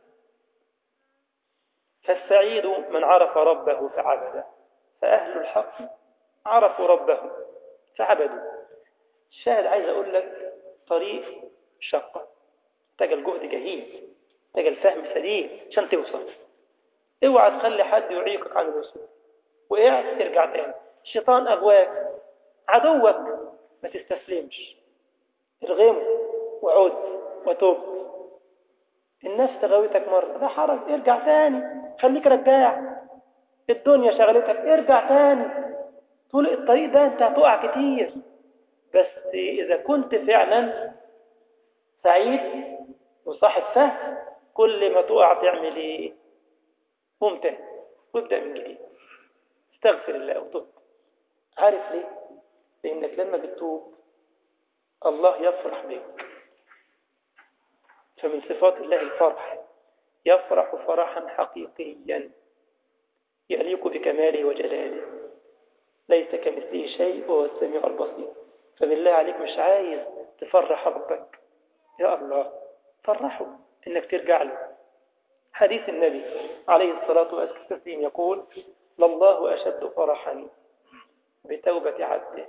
فالسعيد من عرف ربه فعبده، فأهل الحق عرفوا ربه فعبدوا. الشاهد عايز أقول لك طريق شقة، تجل جهد جهيد، تجل فهم سليم عشان توصل. اوعى تخلي حد يعيقك عن الوصول، وقعت ترجع تاني. الشيطان أغواك عدوك، ما تستسلمش، الغمه وعود وتوب. النفس تغويتك مرة لا حرج، ارجع تاني، خليك رجاع. الدنيا شغلتك، ارجع تاني. طول الطريق ده انت هتقع كتير، بس إذا كنت فعلا سعيد وصاحب فهم، كل ما تقع تعمل ايه؟ قوم تاني وابدأ من جديد، استغفر الله وتوب. عارف ليه؟ لأنك لما بتتوب الله يفرح بك. فمن صفات الله الفرح، يفرح فرحا حقيقيا يليق بكماله وجلاله، ليس كمثله شيء وهو السميع البصير. فبالله عليك مش عايز تفرح ربك، يا الله فرحه انك ترجع له. حديث النبي عليه الصلاة والسلام يقول: لله أشد فرحا بتوبة عبده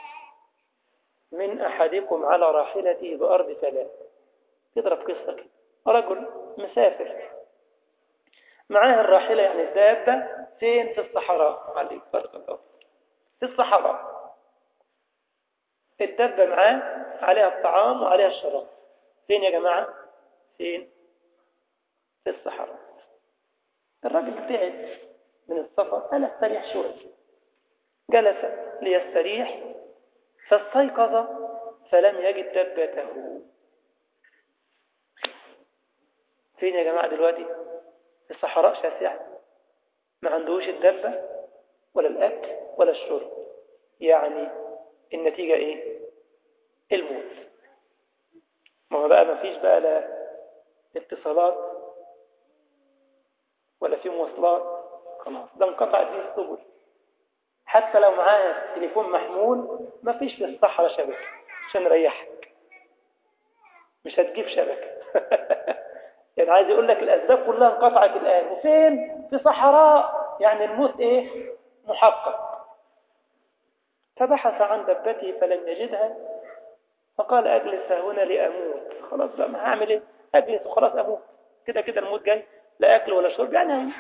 من أحدكم على راحلته بأرض ثلاث. تضرب قصة كده، رجل مسافر معاه الراحلة يعني الدابة فين؟ في الصحراء، عليه فرق الله، في الصحراء الدابة معاه عليها الطعام وعليها الشراب. فين يا جماعة؟ فين؟ في الصحراء. الراجل تعب من السفر، قال استريح شوية، جلس ليستريح فاستيقظ فلم يجد دابته. فين يا جماعة دلوقتي؟ في الصحراء شاسعة، ما عندهوش الدابة ولا الأكل ولا الشرب. يعني النتيجة إيه؟ الموت. ما هو بقى ما فيش بقى لا اتصالات ولا في مواصلات، خلاص ده انقطعت به السبل. حتى لو معاه تليفون محمول ما فيش في الصحراء شبكة عشان يريحك، مش هتجيب شبكة. يعني عايز يقول لك الأسباب كلها انقطعت الآن، وفين؟ في صحراء، يعني الموت إيه؟ محقق. فبحث عن دبته فلم يجدها، فقال أجلس هنا لأموت. خلاص بقى ما هعمل إيه؟ أجلس وخلاص أموت، كده كده الموت جاي، لا أكل ولا شرب، يعني هي.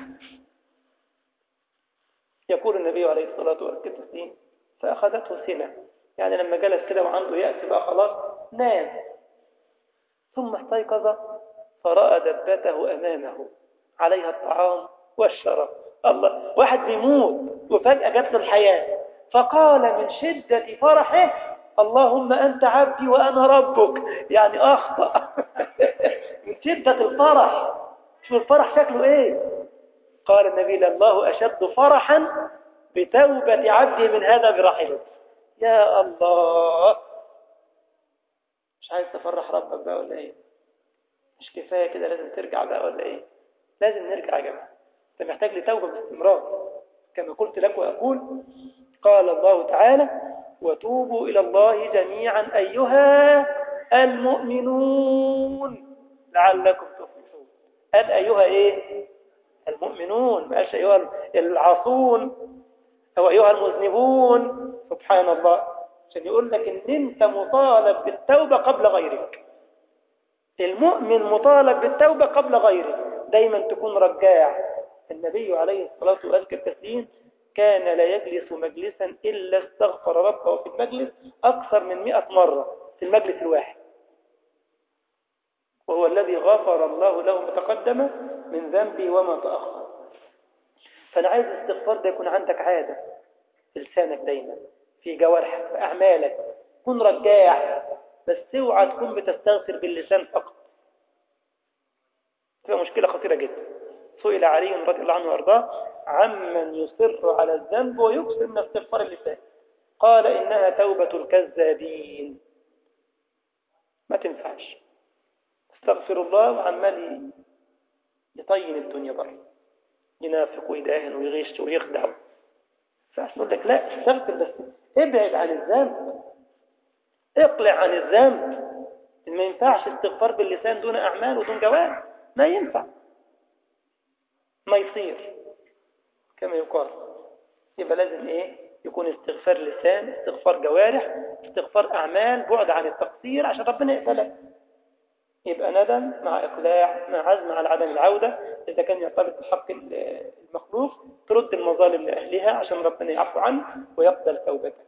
يقول النبي عليه الصلاة والسلام: فأخذته سنة، يعني لما جلس كده وعنده يأس بقى خلاص نام، ثم استيقظ فرأى دبته أمامه عليها الطعام والشراب. الله، واحد بيموت وفجأة جت له الحياة، فقال من شدة فرحه: اللهم أنت عبدي وأنا ربك. يعني أخطأ. من شدة الفرح. شو الفرح شكله إيه؟ قال النبي: الله أشد فرحا بتوبة عبده من هذا برحمته. يا الله، مش عايز تفرح ربك بقى ولا إيه؟ مش كفاية كده، لازم ترجع بقى ولا إيه؟ لازم نرجع يا جماعة. أنت محتاج لتوبة باستمرار، كما قلت لك وأقول. قال الله تعالى: وتوبوا إلى الله جميعا أيها المؤمنون لعلكم تفلحون. قال أيها إيه؟ المؤمنون، ما قالش أيها العاصون أو أيها المذنبون. سبحان الله، عشان يقول لك إن أنت مطالب بالتوبة قبل غيرك. المؤمن مطالب بالتوبة قبل غيره، دايما تكون رجاع. النبي عليه الصلاة والسلام كان لا يجلس مجلسا إلا استغفر ربه في المجلس أكثر من مئة مرة في المجلس الواحد، وهو الذي غفر الله له ما تقدم من ذنبه وما تأخر. فأنا عايز الاستغفار ده يكون عندك عادة في لسانك دايما، في جوارحك، في أعمالك. كن رجاع، بس اوعى تكون بتستغفر باللسان فقط، تبقى مشكلة خطيرة جدا. سئل علي رضي الله عنه وارضاه عمن يصر على الذنب ويكثر من استغفار اللسان، قال: إنها توبة الكذابين. ما تنفعش استغفر الله وعمال يطين الدنيا بره، ينافق ويداهن ويغش ويخدع. فأقول لك لا، استغفر بس ابعد عن الذنب، اقلع عن الذنب. ما ينفعش استغفار باللسان دون أعمال ودون جوارح، ما ينفع، ما يصير كما يقال. يبقى لازم ايه؟ يكون استغفار لسان، استغفار جوارح، استغفار أعمال، بعد عن التقصير عشان ربنا يقبلك. يبقى ندم مع إقلاع مع عزم على عدم العودة. إذا كان يرتبط بحق المخلوق ترد المظالم لأهلها عشان ربنا يعفو عنه ويقبل توبتك.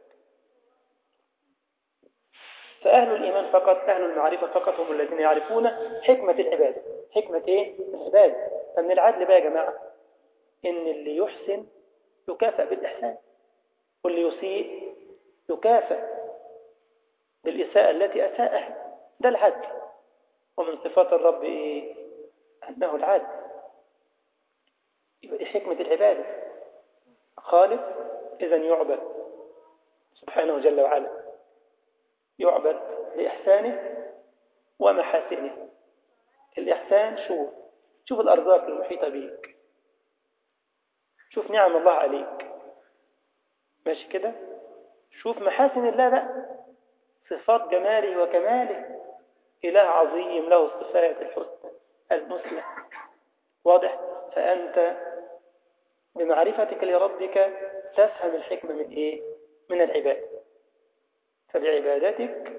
فأهل الإيمان فقط، أهل المعرفة فقط هم الذين يعرفون حكمة العبادة. حكمة إيه؟ العبادة. فمن العدل بقى يا جماعة إن اللي يحسن يكافئ بالإحسان، واللي يسيء يكافئ بالإساءة التي أساءها. ده العدل. ومن صفات الرب إيه؟ أنه العدل. يبقى دي حكمة العبادة. خالق إذن يعبد سبحانه جل وعلا، يعبد بإحسانه ومحاسنه. الإحسان شوف شوف الأرزاق المحيطة بيك، شوف نعم الله عليك، ماشي كده. شوف محاسن الله بقى، صفات جماله وكماله. إله عظيم له الصفات الحسنى المثلى، واضح؟ فأنت بمعرفتك لربك تفهم الحكمة من إيه؟ من العبادة. فبعبادتك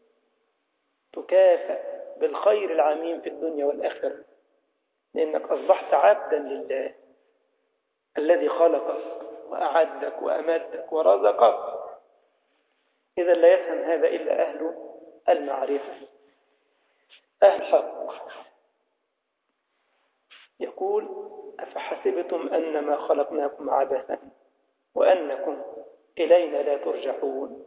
تكافأ بالخير العميم في الدنيا والآخرة، لأنك أصبحت عبدا لله الذي خلقك وأعدك وأمدك ورزقك. إذا لا يفهم هذا إلا أهل المعرفة، أهل الحق. يقول: أفحسبتم أنما خلقناكم عبثا وأنكم إلينا لا ترجعون.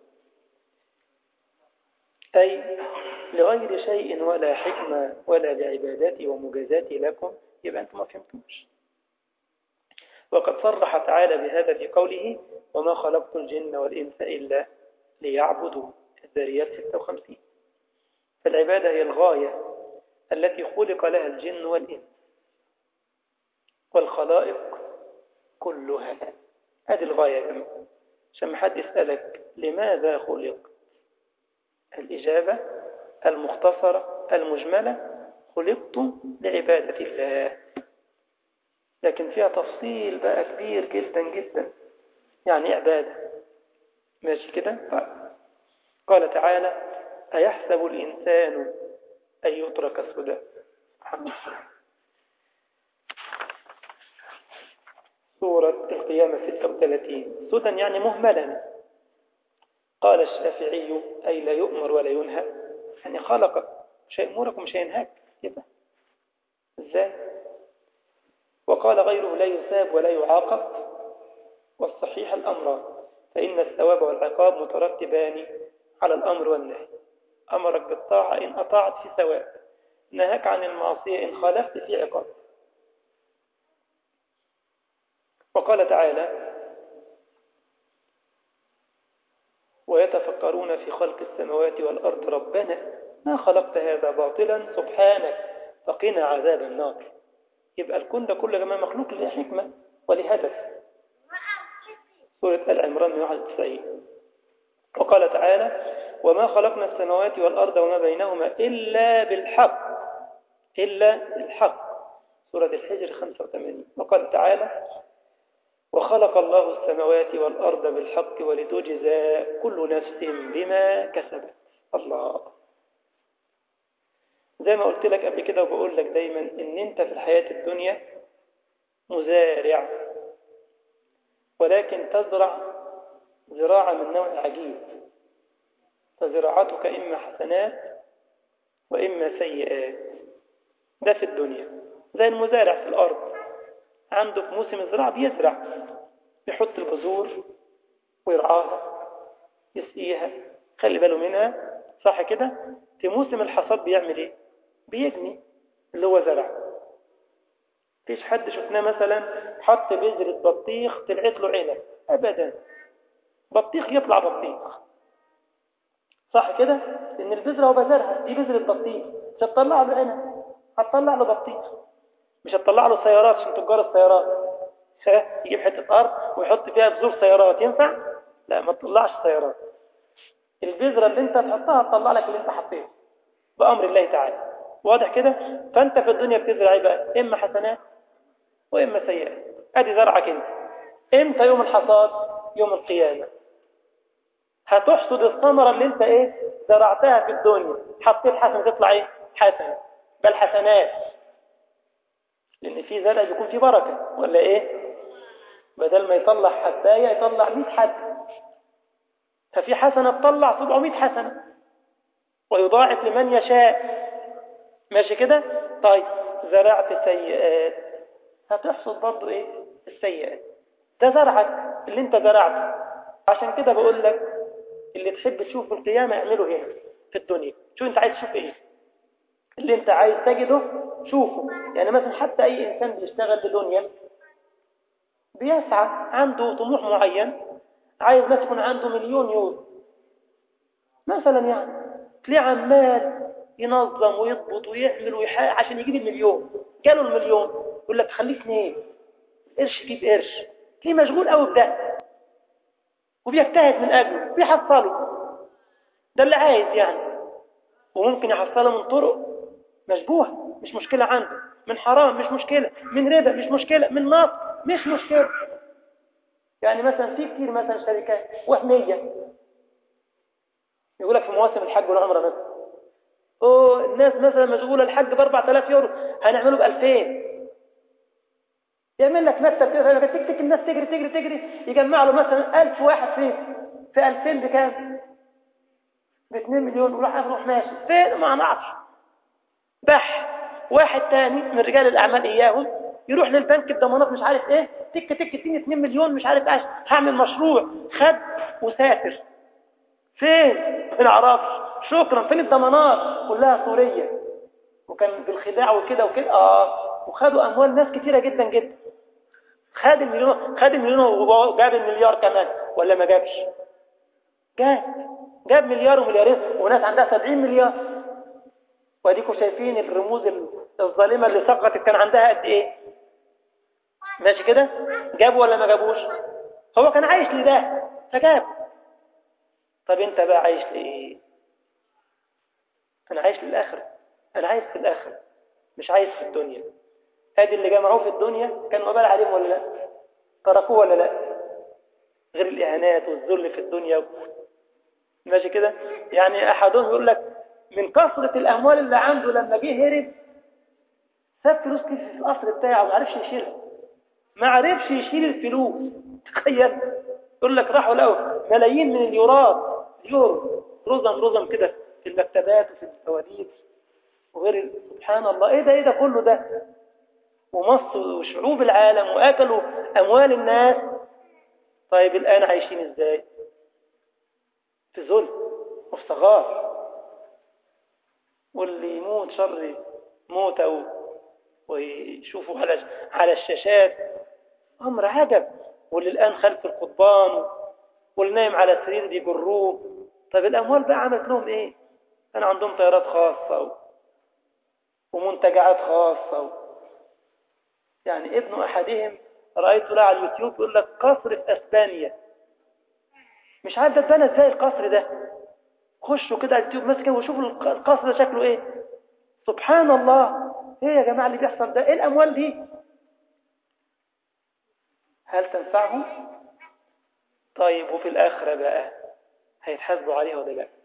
أي لغير شيء ولا حكمة ولا لعبادتي ومجازاتي لكم. يبقى أنتم ما فهمتوش. وقد صرح تعالى بهذا في قوله: وما خلقت الجن والإنس إلا ليعبدوا. الذاريات ستة وخمسين. فالعبادة هي الغاية التي خلق لها الجن والإنس والخلائق كلها. هذه الغاية يا جماعة. عشان ما حد يسألك لماذا خلق، الإجابة المختصرة المجملة: خلقت لعبادة الله. لكن فيها تفصيل بقى كبير جدا جدا. يعني عبادة، ماشي كده. قال تعالى: أيحسب الإنسان أن يترك سدى. سورة القيامة ستة وثلاثين. سدى يعني مهملا. قال الشافعي: أي لا يؤمر ولا ينهى، يعني خلقك مش هيأمرك ومش هينهاك. يبقى ازاي؟ وقال غيره: لا يثاب ولا يعاقب. والصحيح الأمران، فإن الثواب والعقاب مترتبان على الأمر والنهي. أمرك بالطاعة إن أطاعت في ثواب، نهاك عن المعصية إن خالفت في عقاب. وقال تعالى: ويتفكرون في خلق السماوات والأرض ربنا ما خلقت هذا باطلا سبحانك فقنا عذاب النار. يبقى الكون ده كله جماعة مخلوق لحكمة ولهدف. سورة آل عمران مئة وواحد وتسعين. وقال تعالى: وما خلقنا السماوات والأرض وما بينهما إلا بالحق. إلا بالحق. سورة الحجر خمسة وثمانين. وقال تعالى: وخلق الله السماوات والأرض بالحق ولتجزى كل نفس بما كسبت. الله. زي ما قلت لك قبل كده وبقول لك دايما ان انت في الحياة الدنيا مزارع، ولكن تزرع زراعة من نوع عجيب. فزراعتك إما حسنات وإما سيئات. ده في الدنيا. زي المزارع في الأرض، عنده في موسم الزراعة بيزرع، يحط البذور ويرعاها يسقيها خلي باله منها، صح كده؟ في موسم الحصاد بيعمل ايه؟ بيجني اللي هو زرع. فيش حد شفناه مثلا حط بذرة بطيخ طلعت له عنب، ابدا. بطيخ يطلع بطيخ، صح كده؟ لان البذرة هو بذرها، دي بذرة بطيخ، مش هتطلع له عنب، هتطلع له بطيخ. مش هتطلع له سيارات عشان تجار السيارات يجيب حتة أرض ويحط فيها بذور سيارات، ينفع؟ لا، ما تطلعش سيارات. البذرة اللي انت تحطها تطلع لك اللي انت حطيته بأمر الله تعالى. واضح كده؟ فانت في الدنيا بتزرع ايه بقى؟ اما حسنات واما سيئات. ادي زرعك انت. امتى يوم الحصاد؟ يوم القيامة. هتحصد الثمرة اللي انت ايه زرعتها في الدنيا. حطيت حسنة تطلع ايه؟ حسنة، بل حسنات. لان في زرع بيكون فيه بركة ولا ايه؟ بدل ما يطلع حباية يطلع مئة حبة، ففي حسنة تطلع سبعمائة حسنة ويضاعف لمن يشاء. ماشي كده؟ طيب زرعت سيئات هتحصد برضو ايه؟ السيئات. ده زرعك اللي انت زرعته. عشان كده بقول لك اللي تحب تشوف القيامة اعمله هنا في الدنيا. شو انت عايز تشوف ايه؟ اللي انت عايز تجده شوفه. يعني مثلا حتى اي انسان بيشتغل بدنيا بيسعى، عنده طموح معين، عايز مثلا يكون عنده مليون يورو مثلا، يعني تلاقيه عمال ينظم ويضبط ويعمل ويحقق عشان يجيب المليون. جاله المليون يقول لك خليك اثنين، قرش يجيب قرش، تلاقيه مشغول قوي بده وبيجتهد من اجله بيحصله. ده اللي عايز يعني، وممكن يحصله من طرق مشبوهه مش مشكله عنده، من حرام مش مشكله، من ربا مش مشكله، من نصب مش مشكله. يعني مثلا في كتير مثلا شركات وهميه يقول لك في مواسم الحج والعمره مثلا، اوه الناس مثلا مشغوله الحج ب أربعة آلاف يورو هنعمله ب ألفين. يعمل لك مكتب كده تك تك الناس تجري تجري تجري، يجمع له مثلا ألف واحد فيه في ألفين بكام؟ ب اتنين مليون، وراح اروح ماشي فين ما نعرفش. بح واحد تاني من رجال الاعمال اياهم يروح للبنك بضمانات مش عارف ايه، تك تك اديني اتنين مليون مش عارف ايش، هعمل مشروع، خد وسافر فين ما نعرفش. شكرا، فين الضمانات؟ كلها صوريه، وكان بالخداع وكده وكده. اه وخدوا اموال ناس كتيره جدا جدا. خد المليون، خد المليون وجاب المليار كمان ولا ما جابش؟ جاب جاب مليار ومليارين، وناس عندها سبعين مليار. واديكم شايفين الرموز الظالمه اللي سقطت كان عندها قد ايه. ماشي كده، جابوا ولا ما جابوش؟ هو كان عايش لده فجاب. طب انت بقى عايش لايه؟ انا عايش للاخره، انا عايز في الاخره مش عايز في الدنيا. ادي اللي جمعوه في الدنيا كانوا وبال عليهم ولا لا؟ تركوه ولا لا؟ غير الاهانات والذل في الدنيا. ماشي كده. يعني احدهم يقول لك من كثره الاموال اللي عنده لما جه هرب ساب فلوس كتير في القصر بتاعه ما عرفش يشيلها، ما عرفش يشيل الفلوس. تخيل، يقول لك راحوا لقوا ملايين من اليورات، اليورو رزم رزم كده في المكتبات وفي الفوادير وغير. سبحان الله، ايه ده ايه ده كله ده؟ ومصر وشعوب العالم واكلوا اموال الناس. طيب الان عايشين ازاي؟ في ذل وفي صغار. واللي يموت شر موته ويشوفوا على على الشاشات امر عجب. واللي الان خلف القضبان واللي نايم على سرير بيجروه. طب الاموال بقى عملت لهم ايه؟ كان عندهم طيارات خاصه ومنتجعات خاصه و... يعني ابن احدهم رايته له على اليوتيوب يقول لك قصر في اسبانيا. مش عارف ده اتبنى ازاي القصر ده. خشوا كده على اليوتيوب مثلا وشوفوا القصر ده شكله ايه. سبحان الله، ايه يا جماعه اللي بيحصل ده؟ ايه الاموال دي؟ هل تنفعهم؟ طيب وفي الاخره بقى هيتحاسبوا عليها ولا لا؟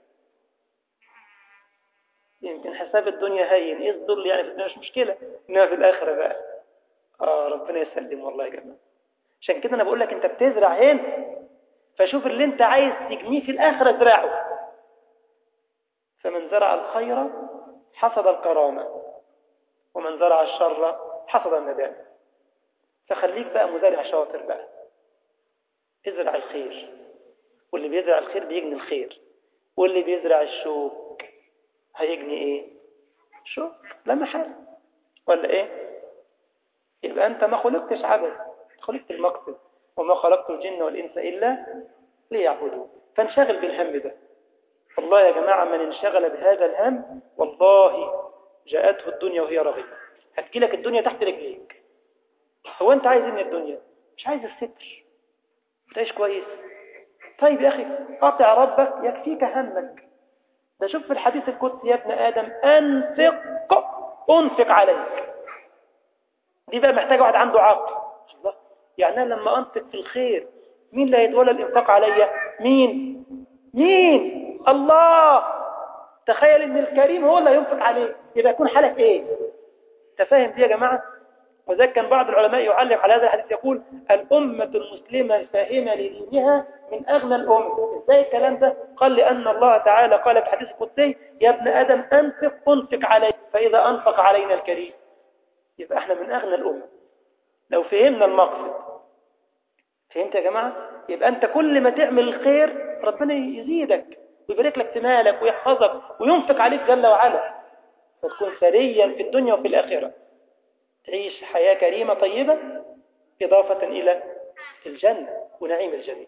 يمكن حساب الدنيا هين، ايه الظل يعني في الدنيا مش مشكله، انما في الاخره بقى اه ربنا يسلم والله يا جماعه. عشان كده انا بقول لك انت بتزرع هنا، فشوف اللي انت عايز تجنيه في الاخره ازرعه. فمن زرع الخير حصد الكرامه، ومن زرع الشر حصد الندامه. فخليك بقى مزارع شاطر بقى، ازرع الخير. واللي بيزرع الخير بيجني الخير، واللي بيزرع الشوك هيجني ايه؟ شوك لا محل ولا ايه؟ يبقى انت ما خلقتش عبث، خلقت المقصد. وما خلقت الجن والانس الا ليعبدون. فانشغل بالهم ده. والله يا جماعه من انشغل بهذا الهم والله جاءته الدنيا وهي رغيفه. هتجيلك الدنيا تحت رجليك. هو انت عايز ايه من الدنيا؟ مش عايز الستر، تعيش كويس. طيب يا اخي اطع ربك يكفيك همك. ده شوف في الحديث القدسي يا ابن ادم انفق انفق عليك. دي بقى محتاجه واحد عنده عقل. الله، يعني انا لما انفق في الخير مين اللي هيتولى الانفاق عليا؟ مين مين الله. تخيل ان الكريم هو اللي هينفق عليك، يبقى يكون حالك ايه؟ انت فاهم دي يا جماعه؟ وذلك كان بعض العلماء يعلق على هذا الحديث يقول الأمة المسلمة الفاهمة لدينها من أغنى الأمم. ازاي الكلام ده؟ قال لأن الله تعالى قال في الحديث القدسي يا ابن آدم أنفق أنفق عليك، فإذا أنفق علينا الكريم يبقى احنا من أغنى الأمم. لو فهمنا المقصد، فهمت يا جماعة؟ يبقى أنت كل ما تعمل الخير ربنا يزيدك ويبارك لك في مالك ويحفظك وينفق عليك جل وعلا. وتكون ثريا في الدنيا وفي الآخرة، تعيش حياة كريمة طيبة إضافة إلى الجنة ونعيم الجنة.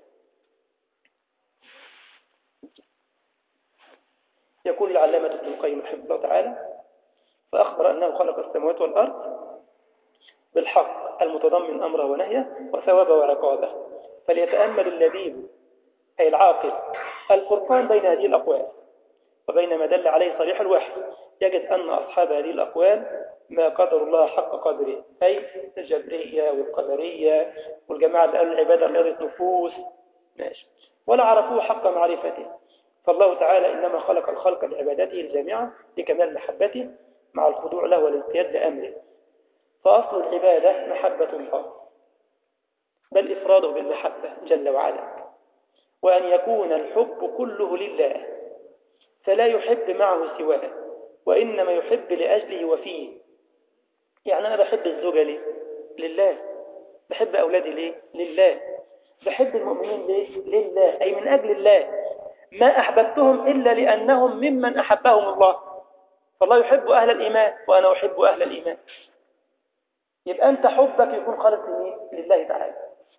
يقول العلامة ابن القيم رحمه الله تعالى: فأخبر أنه خلق السماوات والأرض بالحق المتضمن أمره ونهيه وثوابه وعقابه، فليتأمل اللبيب أي العاقل الفرقان بين هذه الأقوال وبين ما دل عليه صريح الوحي، يجد أن أصحاب هذه الأقوال ما قدر الله حق قدره، أي الجبرية والقدرية والجماعة اللي قالوا العبادة رياضة نفوس ماشي، ولا عرفوه حق معرفته. فالله تعالى إنما خلق الخلق لعبادته الجامعة لكمال محبته مع الخضوع له والانقياد لأمره. فأصل العبادة محبة الله، بل إفراده بالمحبة جل وعلا، وأن يكون الحب كله لله، فلا يحب معه سواه، وإنما يحب لأجله وفيه. يعني أنا بحب الزوجة ليه؟ لله. بحب أولادي ليه؟ لله. بحب المؤمنين ليه؟ لله، أي من أجل الله. ما أحببتهم إلا لأنهم ممن أحبهم الله، فالله يحب أهل الإيمان وأنا أحب أهل الإيمان. يبقى أنت حبك يكون خالص لله تعالى.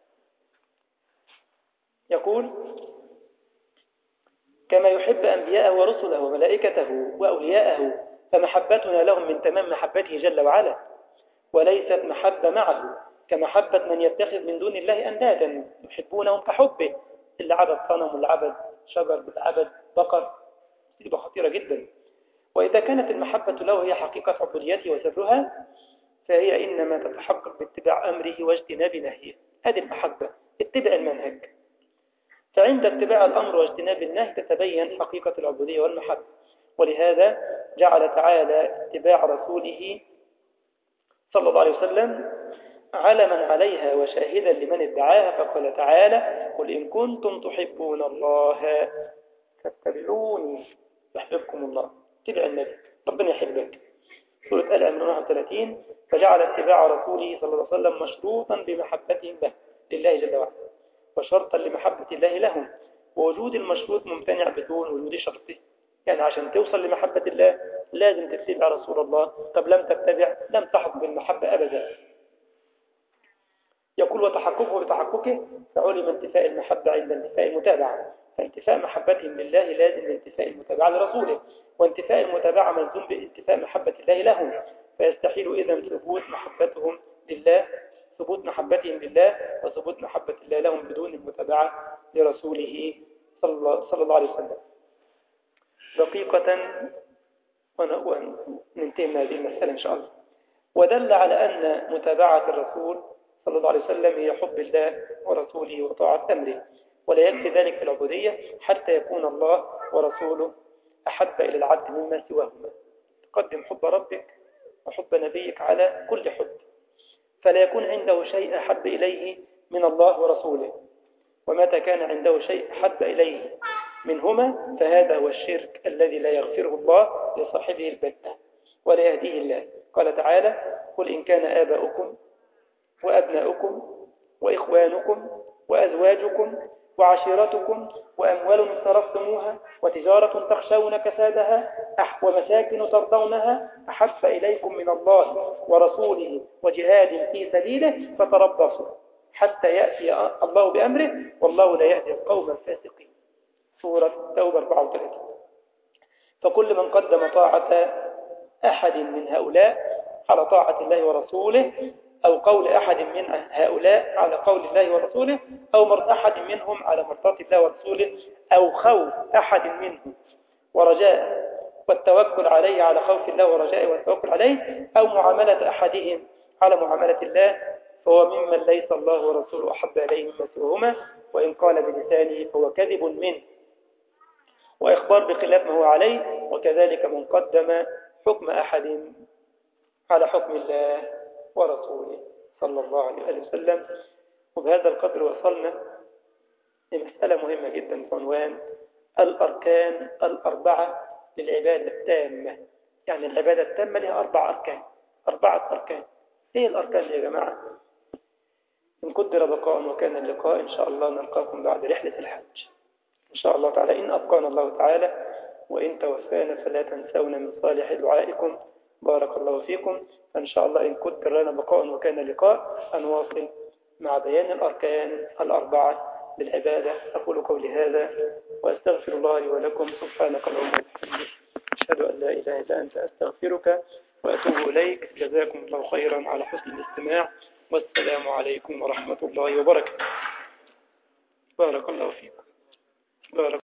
يقول: كما يحب أنبياءه ورسله وملائكته وأولياءه، فمحبتنا لهم من تمام محبته جل وعلا، وليست محبة معه كمحبة من يتخذ من دون الله أندادا يحبونهم كحبه، اللي عبد صنم واللي عبد شجر واللي عبد بقر، تبقى خطيرة جدا. وإذا كانت المحبة له هي حقيقة عبوديته وسرها، فهي إنما تتحقق باتباع أمره واجتناب نهيه. هذه المحبة، اتبع المنهج. فعند اتباع الأمر واجتناب النهي تتبين حقيقة العبودية والمحبة. ولهذا جعل تعالى اتباع رسوله صلى الله عليه وسلم علما عليها وشاهدا لمن ادعاها، فقال تعالى: قل إن كنتم تحبون الله فاتبعوني يحببكم الله. اتبع النبي ربنا يحبك. سورة آل عمران واحد وثلاثين: فجعل اتباع رسوله صلى الله عليه وسلم مشروطا بمحبتهم له لله جل وعلا، وشرطا لمحبة الله لهم، ووجود المشروط ممتنع بدون وجود شرطه. يعني عشان توصل لمحبة الله لازم تتبع رسول الله، طب لم تتبع لم تحق بالمحبة أبدا. يقول: وتحققه بتحققه فعلم انتفاء المحبة عند انتفاء المتابعة، فانتفاء محبتهم لله لازم لانتفاء المتابعة لرسوله، وانتفاء المتابعة ملزوم بانتفاء محبة الله لهم، فيستحيل إذن ثبوت محبتهم لله ثبوت محبتهم لله وثبوت محبة الله لهم بدون المتابعة لرسوله صلى الله عليه وسلم. دقيقة وننتهي من هذه المسألة إن شاء الله. ودل على أن متابعة الرسول صلى الله عليه وسلم هي حب الله ورسوله وطاعة أمره، ولا يكفي ذلك في العبودية حتى يكون الله ورسوله أحب إلى العبد مما سواهما. تقدم حب ربك وحب نبيك على كل حب، فلا يكون عنده شيء أحب إليه من الله ورسوله، ومتى كان عنده شيء أحب إليه منهما فهذا هو الشرك الذي لا يغفره الله لصاحبه البتة ولا يهديه الله. قال تعالى: قل إن كان آباؤكم وأبناؤكم وإخوانكم وأزواجكم وعشيرتكم وأموال اقترفتموها وتجارة تخشون كسادها ومساكن ترضونها أحب إليكم من الله ورسوله وجهاد في سبيله فتربصوا حتى يأتي الله بأمره والله لا يهدي القوم الفاسقين. سورة توبة أربعة وثلاثين. فكل من قدم طاعة أحد من هؤلاء على طاعة الله ورسوله، أو قول أحد من هؤلاء على قول الله ورسوله، أو مرض أحد منهم على مرضاة الله ورسوله، أو خوف أحد منهم ورجاء والتوكل عليه على خوف الله ورجائه والتوكل عليه، أو معاملة أحدهم على معاملة الله، فهو ممن ليس الله ورسوله أحب إليه مما سواهما، وإن قال بلسانه فهو كذب منه وإخبار بخلاف ما هو عليه. وكذلك من قدم حكم أحد على حكم الله ورسوله صلى الله عليه وسلم. وبهذا القدر وصلنا لمسألة مهمة جدا بعنوان الأركان الأربعة للعبادة التامة. يعني العبادة التامة لها أربع أركان، أربعة أركان. إيه الأركان يا جماعة؟ إن قدر بقاء وكان اللقاء إن شاء الله نلقاكم بعد رحلة الحج إن شاء الله تعالى، إن أبقانا الله تعالى وإن توفانا فلا تنسونا من صالح دعائكم. بارك الله فيكم. فإن شاء الله إن قدر لنا بقاء وكان لقاء هنواصل مع بيان الأركان الأربعة للعبادة. أقول قولي هذا وأستغفر الله لي ولكم. سبحانك اللهم وبحمدك أشهد أن لا إله إلا أنت أستغفرك وأتوب إليك. جزاكم الله خيرا على حسن الاستماع، والسلام عليكم ورحمة الله وبركاته. بارك الله فيكم. بارك